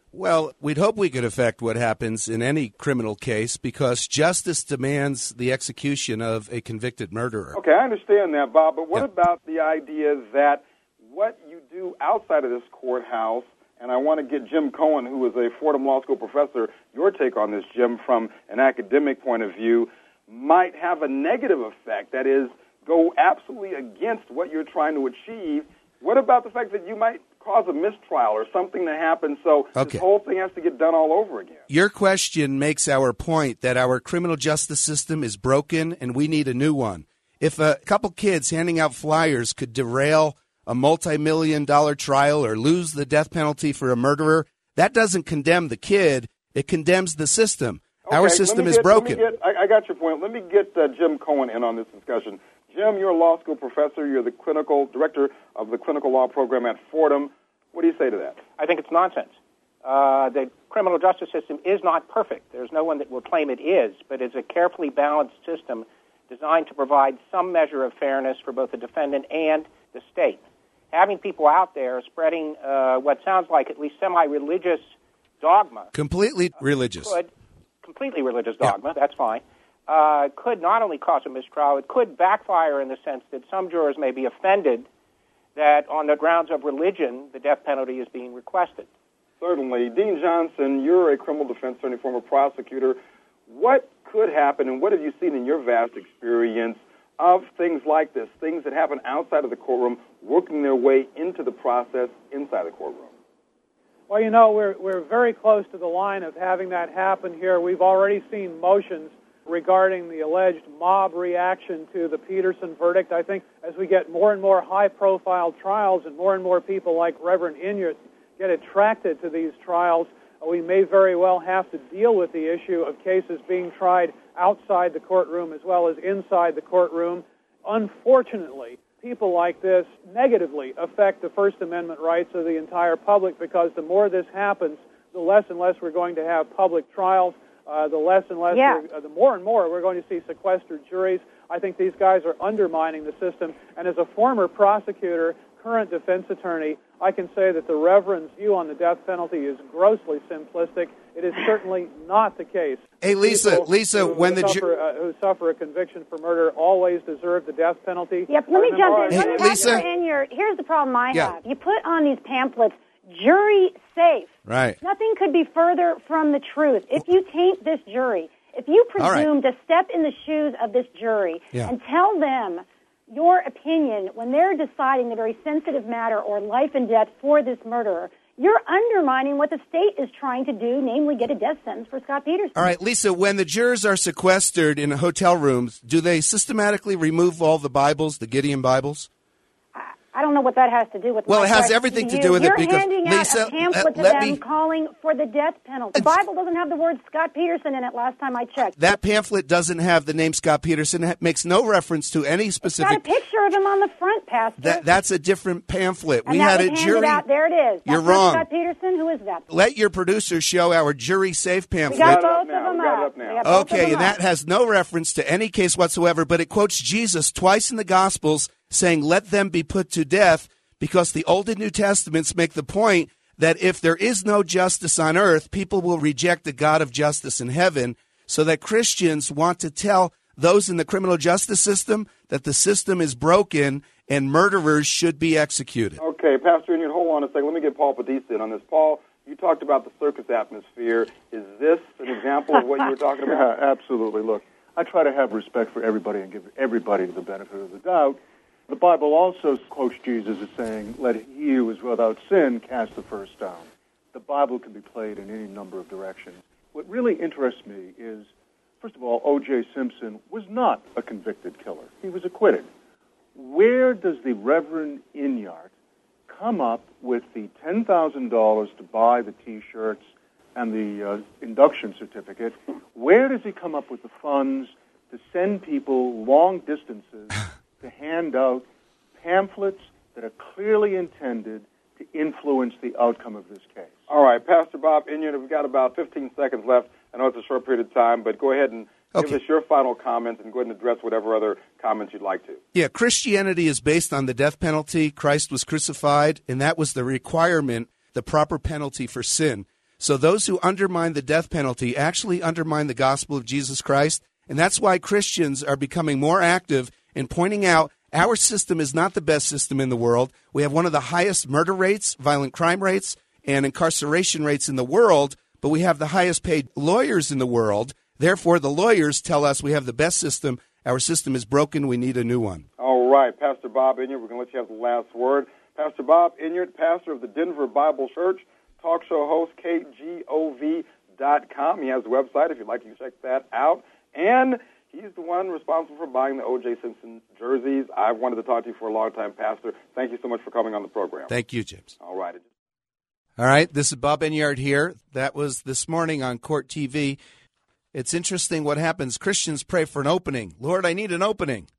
Speaker 7: Well, we'd hope we could affect what happens in any criminal case because justice demands the execution of a convicted murderer.
Speaker 6: Okay, I understand that, Bob, but what
Speaker 7: Yeah.
Speaker 6: about the idea that what you do outside of this courthouse, and I want to get Jim Cohen, who is a Fordham Law School professor, your take on this, Jim, from an academic point of view, might have a negative effect, that is, go absolutely against what you're trying to achieve. What about the fact that you might cause a mistrial or something to happen so
Speaker 7: Okay.
Speaker 6: this whole thing has to get done all over again?
Speaker 7: Your question makes our point that our criminal justice system is broken and we need a new one. If a couple kids handing out flyers could derail a multi-million dollar trial or lose the death penalty for a murderer, that doesn't condemn the kid. It condemns the system.
Speaker 6: Okay,
Speaker 7: our
Speaker 6: let
Speaker 7: system
Speaker 6: me
Speaker 7: is
Speaker 6: get-
Speaker 7: broken.
Speaker 6: Let me get, I, I got your point. Let me get uh, Jim Cohen in on this discussion. Jim, you're a law school professor. You're the clinical director of the clinical law program at Fordham. What do you say to that?
Speaker 8: I think it's nonsense. Uh, the criminal justice system is not perfect. There's no one that will claim it is, but it's a carefully balanced system designed to provide some measure of fairness for both the defendant and the state. Having people out there spreading uh, what sounds like at least semi-religious dogma,
Speaker 7: Completely religious.
Speaker 8: could, completely religious dogma, that's fine, uh, could not only cause a mistrial, it could backfire in the sense that some jurors may be offended that on the grounds of religion, the death penalty is being requested.
Speaker 6: Certainly. Dean Johnson, you're a criminal defense attorney, former prosecutor. What could happen, and what have you seen in your vast experience of things like this, things that happen outside of the courtroom, working their way into the process inside the courtroom?
Speaker 5: Well, you know, we're we're very close to the line of having that happen here. We've already seen motions regarding the alleged mob reaction to the Peterson verdict. I think as we get more and more high-profile trials and more and more people like Reverend Inyart get attracted to these trials, we may very well have to deal with the issue of cases being tried outside the courtroom as well as inside the courtroom. Unfortunately, people like this negatively affect the First Amendment rights of the entire public, because the more this happens, the less and less we're going to have public trials, uh, the less and less,
Speaker 9: Yeah.
Speaker 5: we're- uh, the more and more we're going to see sequestered juries. I think these guys are undermining the system, and as a former prosecutor, current defense attorney, I can say that the Reverend's view on the death penalty is grossly simplistic. It is certainly not the case.
Speaker 7: Hey, Lisa,
Speaker 5: People
Speaker 7: Lisa,
Speaker 5: who
Speaker 7: when the ju-
Speaker 5: suffer, uh, who suffer a conviction for murder always deserve the death penalty.
Speaker 9: Yep, let me
Speaker 5: Remember
Speaker 9: jump
Speaker 5: our-
Speaker 9: in.
Speaker 7: Hey,
Speaker 9: Let me
Speaker 7: Lisa?
Speaker 9: Doctor Inyart, here's the problem I
Speaker 7: Yeah.
Speaker 9: have. You put on these pamphlets, jury safe.
Speaker 7: Right.
Speaker 9: Nothing could be further from the truth. If you taint this jury, if you
Speaker 7: All right.
Speaker 9: presume to step in the shoes of this jury
Speaker 7: Yeah.
Speaker 9: and tell them your opinion when they're deciding a very sensitive matter or life and death for this murderer, you're undermining what the state is trying to do, namely get a death sentence for Scott Peterson.
Speaker 7: All right, Lisa, when the jurors are sequestered in hotel rooms, do they systematically remove all the Bibles, the Gideon Bibles?
Speaker 9: I don't know what that has to do with
Speaker 7: Well,
Speaker 9: my
Speaker 7: it has
Speaker 9: question
Speaker 7: everything to
Speaker 9: you.
Speaker 7: do with it
Speaker 9: You're
Speaker 7: because,
Speaker 9: handing
Speaker 7: Lisa,
Speaker 9: out a pamphlet
Speaker 7: let-
Speaker 9: to
Speaker 7: let
Speaker 9: them
Speaker 7: me-
Speaker 9: calling for the death penalty. The
Speaker 7: It's-
Speaker 9: Bible doesn't have the word Scott Peterson in it last time I checked.
Speaker 7: That pamphlet doesn't have the name Scott Peterson. It makes no reference to any
Speaker 9: It's got a
Speaker 7: specific.
Speaker 9: picture of him on the front, Pastor.
Speaker 7: That, that's a different pamphlet.
Speaker 9: and
Speaker 7: we
Speaker 9: that
Speaker 7: had
Speaker 9: was
Speaker 7: a
Speaker 9: handed
Speaker 7: jury.
Speaker 9: out. There it is.
Speaker 7: You're
Speaker 9: That's not
Speaker 7: wrong.
Speaker 9: Scott Peterson? Who is that?
Speaker 7: Let your producer show our jury safe
Speaker 9: We
Speaker 7: pamphlet.
Speaker 9: got
Speaker 6: got it up
Speaker 9: both of
Speaker 6: now.
Speaker 9: them
Speaker 6: We got it
Speaker 9: up.
Speaker 6: up now.
Speaker 9: We got both of
Speaker 7: Okay,
Speaker 9: them
Speaker 7: and that
Speaker 9: up.
Speaker 7: has no reference to any case whatsoever, but it quotes Jesus twice in the Gospels saying, let them be put to death, because the Old and New Testaments make the point that if there is no justice on earth, people will reject the God of justice in heaven, so that Christians want to tell those in the criminal justice system that the system is broken and murderers should be executed.
Speaker 6: Okay, Pastor Inyart, hold on a second. Let me get Paul Padista in on this. Paul, you talked about the circus atmosphere. Is this an example of what you were talking about?
Speaker 10: Yeah, absolutely. Look, I try to have respect for everybody and give everybody the benefit of the doubt. The Bible also quotes Jesus as saying, let he who is without sin cast the first stone. The Bible can be played in any number of directions. What really interests me is, first of all, O J. Simpson was not a convicted killer. He was acquitted. Where does the Reverend Inyart come up with the ten thousand dollars to buy the T-shirts and the uh, induction certificate? Where does he come up with the funds to send people long distances to hand out pamphlets that are clearly intended to influence the outcome of this case?
Speaker 6: All right, Pastor Bob Inyart, we've got about fifteen seconds left. I know it's a short period of time, but go ahead and
Speaker 7: Okay.
Speaker 6: give us your final comments and go ahead and address whatever other comments you'd like to.
Speaker 7: Yeah, Christianity is based on the death penalty. Christ was crucified, and that was the requirement, the proper penalty for sin. So those who undermine the death penalty actually undermine the gospel of Jesus Christ. And that's why Christians are becoming more active in pointing out our system is not the best system in the world. We have one of the highest murder rates, violent crime rates, and incarceration rates in the world, but we have the highest paid lawyers in the world. Therefore, the lawyers tell us we have the best system. Our system is broken. We need a new one.
Speaker 6: All right, Pastor Bob Enyart, we're going to let you have the last word. Pastor Bob Enyart, pastor of the Denver Bible Church, talk show host, K G O V dot com. He has a website if you'd like to check that out. And he's the one responsible for buying the O J Simpson jerseys. I've wanted to talk to you for a long time, Pastor. Thank you so much for coming on the program.
Speaker 7: Thank you, James.
Speaker 6: All right.
Speaker 7: All right, this is Bob Enyart here. That was this morning on Court T V. It's interesting what happens. Christians pray for an opening. Lord, I need an opening.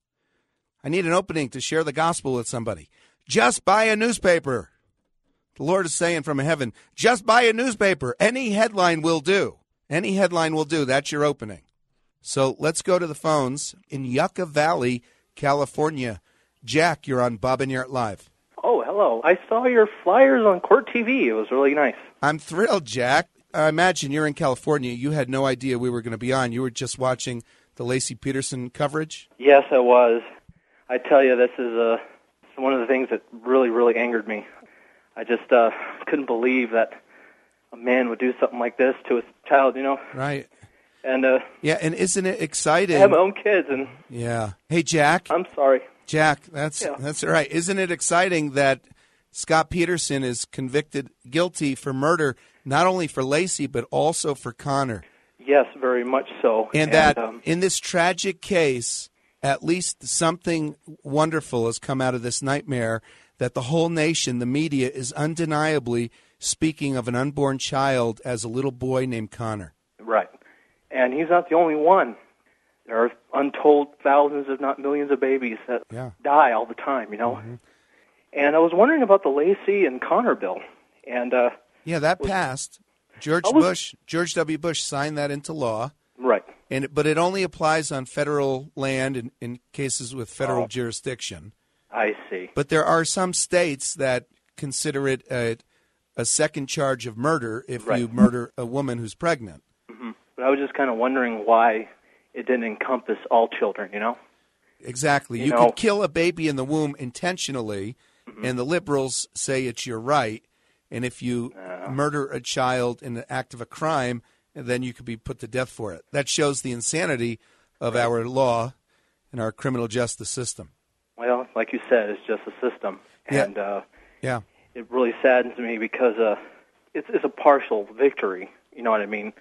Speaker 7: I need an opening to share the gospel with somebody. Just buy a newspaper. The Lord is saying from heaven, just buy a newspaper. Any headline will do. Any headline will do. That's your opening. So let's go to the phones in Yucca Valley, California. Jack, you're on Bob Enyart Live.
Speaker 11: Oh, hello. I saw your flyers on Court T V. It was really nice.
Speaker 7: I'm thrilled, Jack. I imagine you're in California. You had no idea we were going to be on. You were just watching the Laci Peterson coverage?
Speaker 11: Yes, I was. I tell you, this is uh, one of the things that really, really angered me. I just uh, couldn't believe that a man would do something like this to his child, you know?
Speaker 7: Right.
Speaker 11: And uh,
Speaker 7: yeah, and isn't it exciting?
Speaker 11: I have my own kids, and
Speaker 7: yeah. Hey, Jack.
Speaker 11: I'm sorry,
Speaker 7: Jack. That's
Speaker 11: yeah.
Speaker 7: that's all right. Isn't it exciting that Scott Peterson is convicted guilty for murder, not only for Laci but also for Conner?
Speaker 11: Yes, very much so.
Speaker 7: And,
Speaker 11: and
Speaker 7: that
Speaker 11: um,
Speaker 7: in this tragic case, at least something wonderful has come out of this nightmare. That the whole nation, the media, is undeniably speaking of an unborn child as a little boy named Conner.
Speaker 11: Right. And he's not the only one. There are untold thousands, if not millions, of babies that
Speaker 7: yeah.
Speaker 11: die all the time, you know. Mm-hmm. And I was wondering about the Laci and Conner bill. And uh,
Speaker 7: yeah, that
Speaker 11: was,
Speaker 7: passed. George
Speaker 11: was,
Speaker 7: Bush, George W. Bush signed that into law.
Speaker 11: Right.
Speaker 7: And but it only applies on federal land in, in cases with federal
Speaker 11: oh,
Speaker 7: jurisdiction.
Speaker 11: I see.
Speaker 7: But there are some states that consider it a, a second charge of murder if
Speaker 11: right.
Speaker 7: you murder a woman who's pregnant.
Speaker 11: Mm-hmm. But I was just kind of wondering why it didn't encompass all children, you know?
Speaker 7: Exactly. You,
Speaker 11: you
Speaker 7: could
Speaker 11: know,
Speaker 7: kill a baby in the womb intentionally, mm-hmm. and the liberals say it's your right. And if you uh, murder a child in the act of a crime, then you could be put to death for it. That shows the insanity of
Speaker 11: right.
Speaker 7: our law and our criminal justice system.
Speaker 11: Well, like you said, it's just a system. And
Speaker 7: yeah.
Speaker 11: Uh,
Speaker 7: yeah.
Speaker 11: it really saddens me because uh, it's, it's a partial victory, you know what I mean?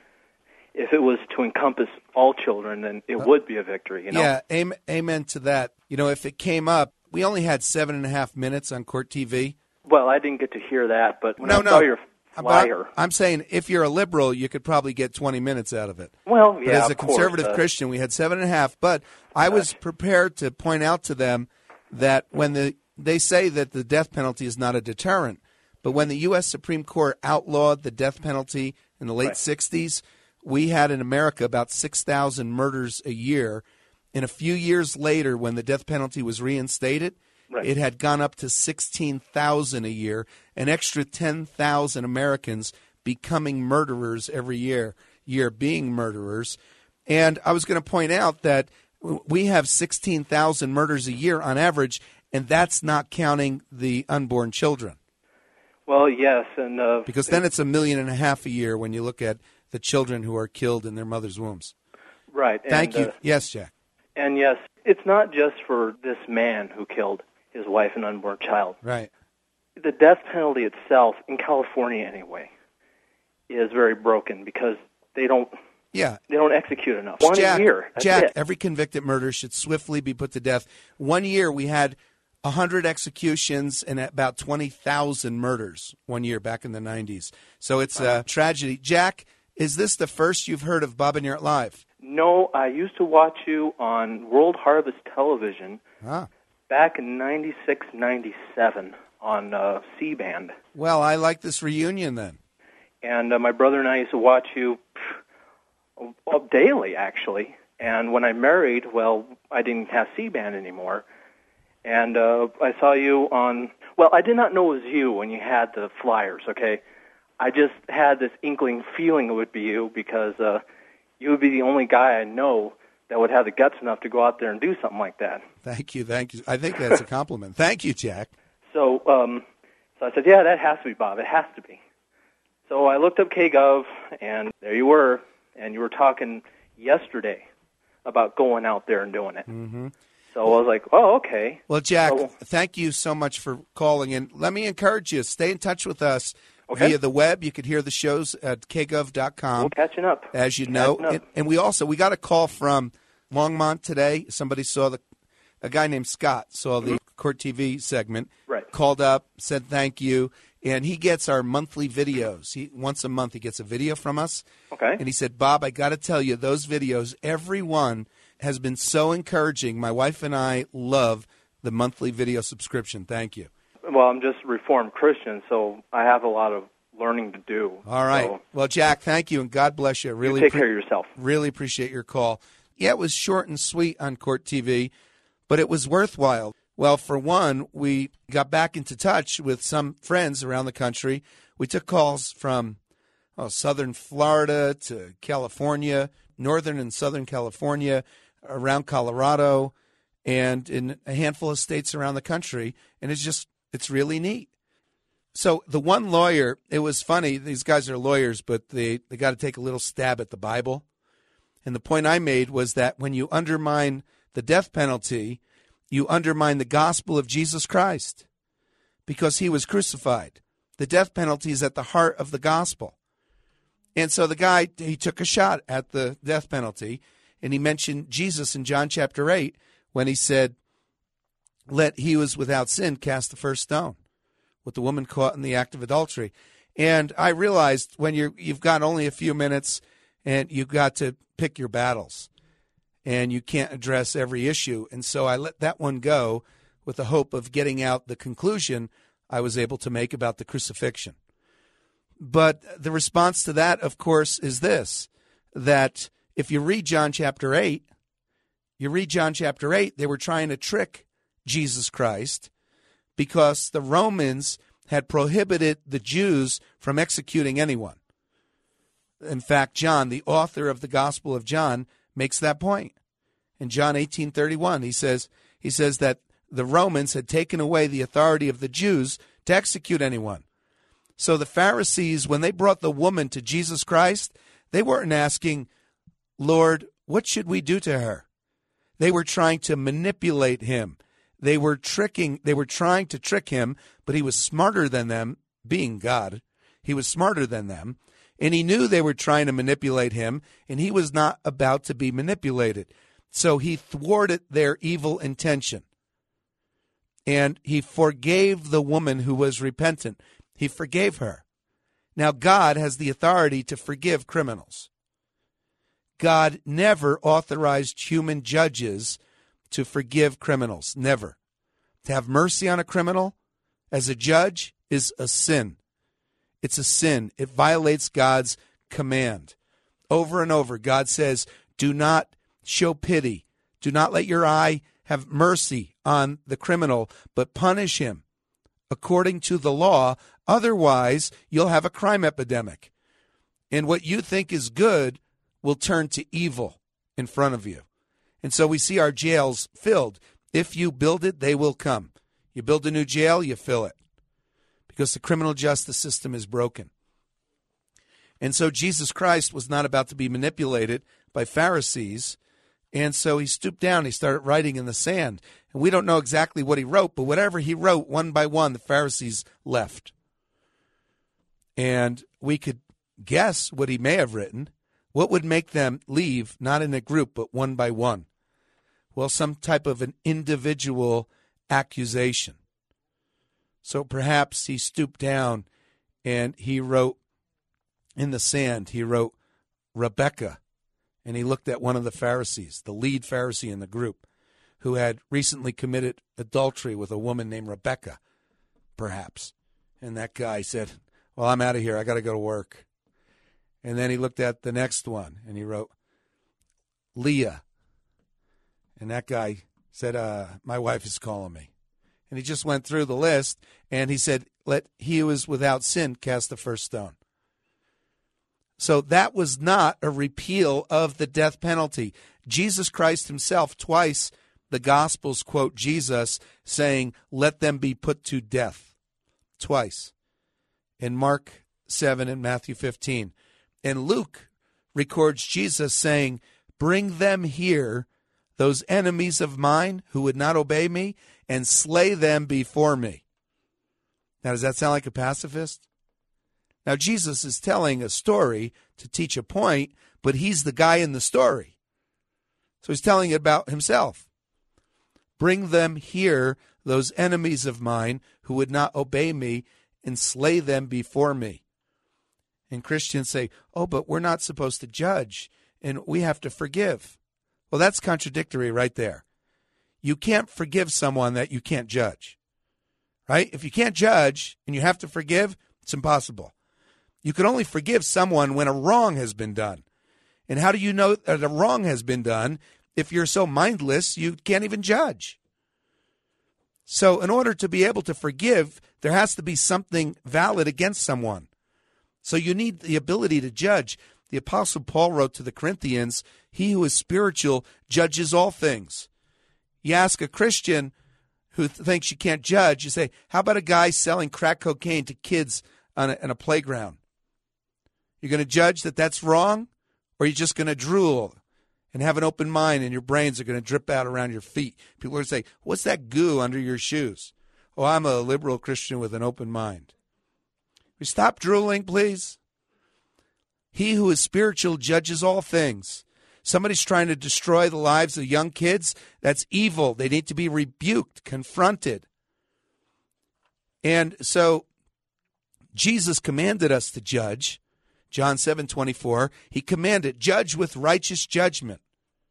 Speaker 11: If it was to encompass all children, then it would be a victory, you know?
Speaker 7: Yeah, am- amen to that. You know, if it came up, we only had seven and a half minutes on Court T V.
Speaker 11: Well, I didn't get to hear that, but when
Speaker 7: no,
Speaker 11: I
Speaker 7: no.
Speaker 11: saw your flyer...
Speaker 7: But I'm saying if you're a liberal, you could probably get twenty minutes out of it.
Speaker 11: Well, yeah,
Speaker 7: But as a
Speaker 11: of
Speaker 7: conservative
Speaker 11: course, uh,
Speaker 7: Christian, we had seven and a half. But I was prepared to point out to them that when the they say that the death penalty is not a deterrent, but when the U S Supreme Court outlawed the death penalty in the late right. sixties, we had in America about six thousand murders a year. And a few years later, when the death penalty was reinstated, right. it had gone up to sixteen thousand a year, an extra ten thousand Americans becoming murderers every year, year being murderers. And I was going to point out that we have sixteen thousand murders a year on average, and that's not counting the unborn children.
Speaker 11: Well, yes. and uh,
Speaker 7: Because then it's a million and a half a year when you look at the children who are killed in their mother's wombs.
Speaker 11: Right.
Speaker 7: Thank
Speaker 11: and,
Speaker 7: you.
Speaker 11: Uh,
Speaker 7: yes, Jack.
Speaker 11: And yes, it's not just for this man who killed his wife and unborn child.
Speaker 7: Right.
Speaker 11: The death penalty itself, in California anyway, is very broken because they don't
Speaker 7: yeah.
Speaker 11: they don't execute enough. One
Speaker 7: Jack,
Speaker 11: a year. That's
Speaker 7: Jack,
Speaker 11: it.
Speaker 7: every convicted murderer should swiftly be put to death. One year we had one hundred executions and about twenty thousand murders one year back in the nineties. So it's a tragedy. Jack, is this the first you've heard of Bob Enyart Live?
Speaker 11: No, I used to watch you on World Harvest Television
Speaker 7: ah.
Speaker 11: back in ninety-six, ninety-seven on uh, C-band.
Speaker 7: Well, I like this reunion then.
Speaker 11: And uh, my brother and I used to watch you pff, well, daily, actually. And when I married, well, I didn't have C-band anymore. And uh, I saw you on, well, I did not know it was you when you had the flyers, okay? I just had this inkling feeling it would be you because uh, you would be the only guy I know that would have the guts enough to go out there and do something like that.
Speaker 7: Thank you, thank you. I think that's a compliment. Thank you, Jack.
Speaker 11: So, um, so I said, yeah, that has to be Bob. It has to be. So I looked up K Gov, and there you were, and you were talking yesterday about going out there and doing it.
Speaker 7: Mm-hmm.
Speaker 11: So I was like, oh, okay.
Speaker 7: Well, Jack,
Speaker 11: so,
Speaker 7: thank you so much for calling, and let me encourage you, stay in touch with us
Speaker 11: okay.
Speaker 7: via the web. You could hear the shows at k gov dot com.
Speaker 11: We're catching up.
Speaker 7: As you know. And, and we also, we got a call from Longmont today. Somebody saw the, a guy named Scott saw the mm-hmm. Court T V segment,
Speaker 11: right.
Speaker 7: called up, said thank you, and he gets our monthly videos. He Once a month he gets a video from us.
Speaker 11: Okay.
Speaker 7: And he said, Bob, I got to tell you, those videos, every one has been so encouraging. My wife and I love the monthly video subscription. Thank you.
Speaker 11: Well, I'm just a Reformed Christian, so I have a lot of learning to do.
Speaker 7: All right.
Speaker 11: So.
Speaker 7: Well, Jack, thank you, and God bless you. Really
Speaker 11: you take
Speaker 7: pre-
Speaker 11: care of yourself.
Speaker 7: Really appreciate your call. Yeah, it was short and sweet on Court T V, but it was worthwhile. Well, for one, we got back into touch with some friends around the country. We took calls from oh, southern Florida to California, northern and southern California, around Colorado, and in a handful of states around the country, and it's just, it's really neat. So the one lawyer, it was funny, these guys are lawyers, but they, they got to take a little stab at the Bible. And the point I made was that when you undermine the death penalty, you undermine the gospel of Jesus Christ because he was crucified. The death penalty is at the heart of the gospel. And so the guy, he took a shot at the death penalty, and he mentioned Jesus in John chapter eight when he said, let he who is without sin cast the first stone, with the woman caught in the act of adultery. And I realized when you're, you've got only a few minutes and you've got to pick your battles, and you can't address every issue. And so I let that one go with the hope of getting out the conclusion I was able to make about the crucifixion. But the response to that, of course, is this, that if you read John chapter eight, you read John chapter eight, they were trying to trick Jesus Christ because the Romans had prohibited the Jews from executing anyone. In fact, John, the author of the Gospel of John, makes that point. In John eighteen thirty-one, he says, he says that the Romans had taken away the authority of the Jews to execute anyone. So the Pharisees, when they brought the woman to Jesus Christ, they weren't asking, Lord, what should we do to her? They were trying to manipulate him. They were tricking, they were trying to trick him, but he was smarter than them, being God. He was smarter than them, and he knew they were trying to manipulate him, and he was not about to be manipulated. So he thwarted their evil intention, and he forgave the woman who was repentant. He forgave her. Now, God has the authority to forgive criminals. God never authorized human judges to forgive criminals. Never. To have mercy on a criminal as a judge is a sin. It's a sin. It violates God's command. Over and over, God says, do not show pity. Do not let your eye have mercy on the criminal, but punish him according to the law. Otherwise, you'll have a crime epidemic. And what you think is good will turn to evil in front of you. And so we see our jails filled. If you build it, they will come. You build a new jail, you fill it. Because the criminal justice system is broken. And so Jesus Christ was not about to be manipulated by Pharisees. And so he stooped down, he started writing in the sand. And we don't know exactly what he wrote, but whatever he wrote, one by one, the Pharisees left. And we could guess what he may have written. What would make them leave, not in a group, but one by one? Well, some type of an individual accusation. So perhaps he stooped down and he wrote in the sand, he wrote Rebecca. And he looked at one of the Pharisees, the lead Pharisee in the group, who had recently committed adultery with a woman named Rebecca, perhaps. And that guy said, well, I'm out of here. I got to go to work. And then he looked at the next one, and he wrote Leah. And that guy said, uh, my wife is calling me. And he just went through the list, and he said, let he who is without sin cast the first stone. So that was not a repeal of the death penalty. Jesus Christ himself, twice the Gospels quote Jesus saying, let them be put to death. Twice. In Mark seven and Matthew fifteen. And Luke records Jesus saying, bring them here, those enemies of mine who would not obey me, and slay them before me. Now, does that sound like a pacifist? Now, Jesus is telling a story to teach a point, but he's the guy in the story. So he's telling it about himself. Bring them here, those enemies of mine who would not obey me, and slay them before me. And Christians say, oh, but we're not supposed to judge, and we have to forgive. Well, that's contradictory right there. You can't forgive someone that you can't judge, right? If you can't judge and you have to forgive, it's impossible. You can only forgive someone when a wrong has been done. And how do you know that a wrong has been done if you're so mindless you can't even judge? So in order to be able to forgive, there has to be something valid against someone. So you need the ability to judge. The Apostle Paul wrote to the Corinthians, he who is spiritual judges all things. You ask a Christian who th- thinks you can't judge, you say, how about a guy selling crack cocaine to kids on a, on a playground? You're going to judge that that's wrong, or are you just going to drool and have an open mind and your brains are going to drip out around your feet? People are going to say, what's that goo under your shoes? Oh, I'm a liberal Christian with an open mind. We stop drooling, please. He who is spiritual judges all things. Somebody's trying to destroy the lives of young kids. That's evil. They need to be rebuked, confronted. And so Jesus commanded us to judge. John seven twenty-four, he commanded, judge with righteous judgment.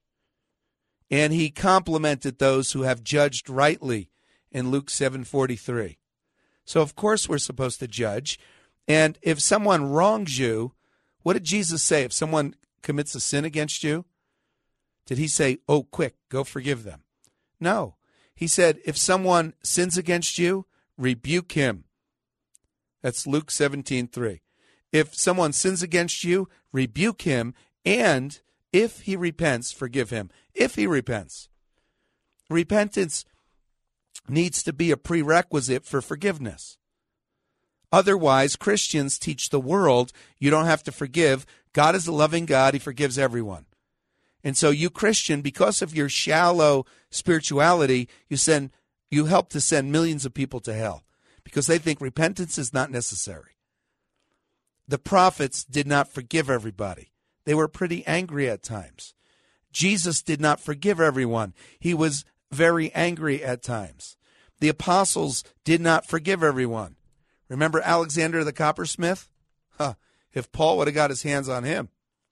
Speaker 7: And he complimented those who have judged rightly in Luke seven forty-three. So of course we're supposed to judge. And if someone wrongs you, what did Jesus say? If someone commits a sin against you, did he say, oh, quick, go forgive them? No. He said, if someone sins against you, rebuke him. That's Luke seventeen three. If someone sins against you, rebuke him, and if he repents, forgive him. If he repents. Repentance needs to be a prerequisite for forgiveness. Otherwise, Christians teach the world you don't have to forgive. God is a loving God. He forgives everyone. And so you Christian, because of your shallow spirituality, you send you help to send millions of people to hell because they think repentance is not necessary. The prophets did not forgive everybody. They were pretty angry at times. Jesus did not forgive everyone. He was very angry at times. The apostles did not forgive everyone. Remember Alexander the coppersmith? Huh, if Paul would have got his hands on him.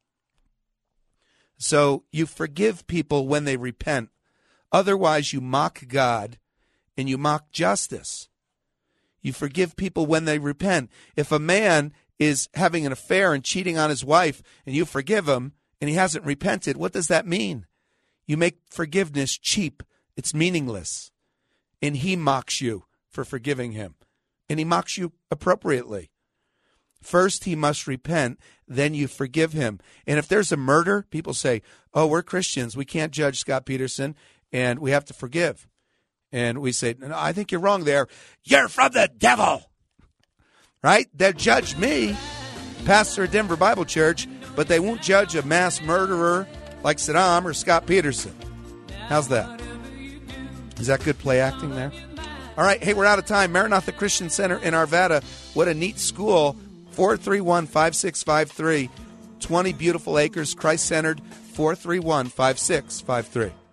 Speaker 7: So you forgive people when they repent. Otherwise, you mock God and you mock justice. You forgive people when they repent. If a man is having an affair and cheating on his wife and you forgive him and he hasn't repented, what does that mean? You make forgiveness cheap. It's meaningless. And he mocks you for forgiving him. And he mocks you appropriately. First, he must repent, then you forgive him. And if there's a murder, people say, oh, we're Christians. We can't judge Scott Peterson, and we have to forgive. And we say, no, I think you're wrong there. You're from the devil. Right? They'll judge me, pastor of Denver Bible Church, but they won't judge a mass murderer like Saddam or Scott Peterson. How's that? Is that good play acting there? All right, hey, we're out of time. Maranatha Christian Center in Arvada. What a neat school. four three one, five six five three. twenty beautiful acres, Christ-centered. four three one, five six five three.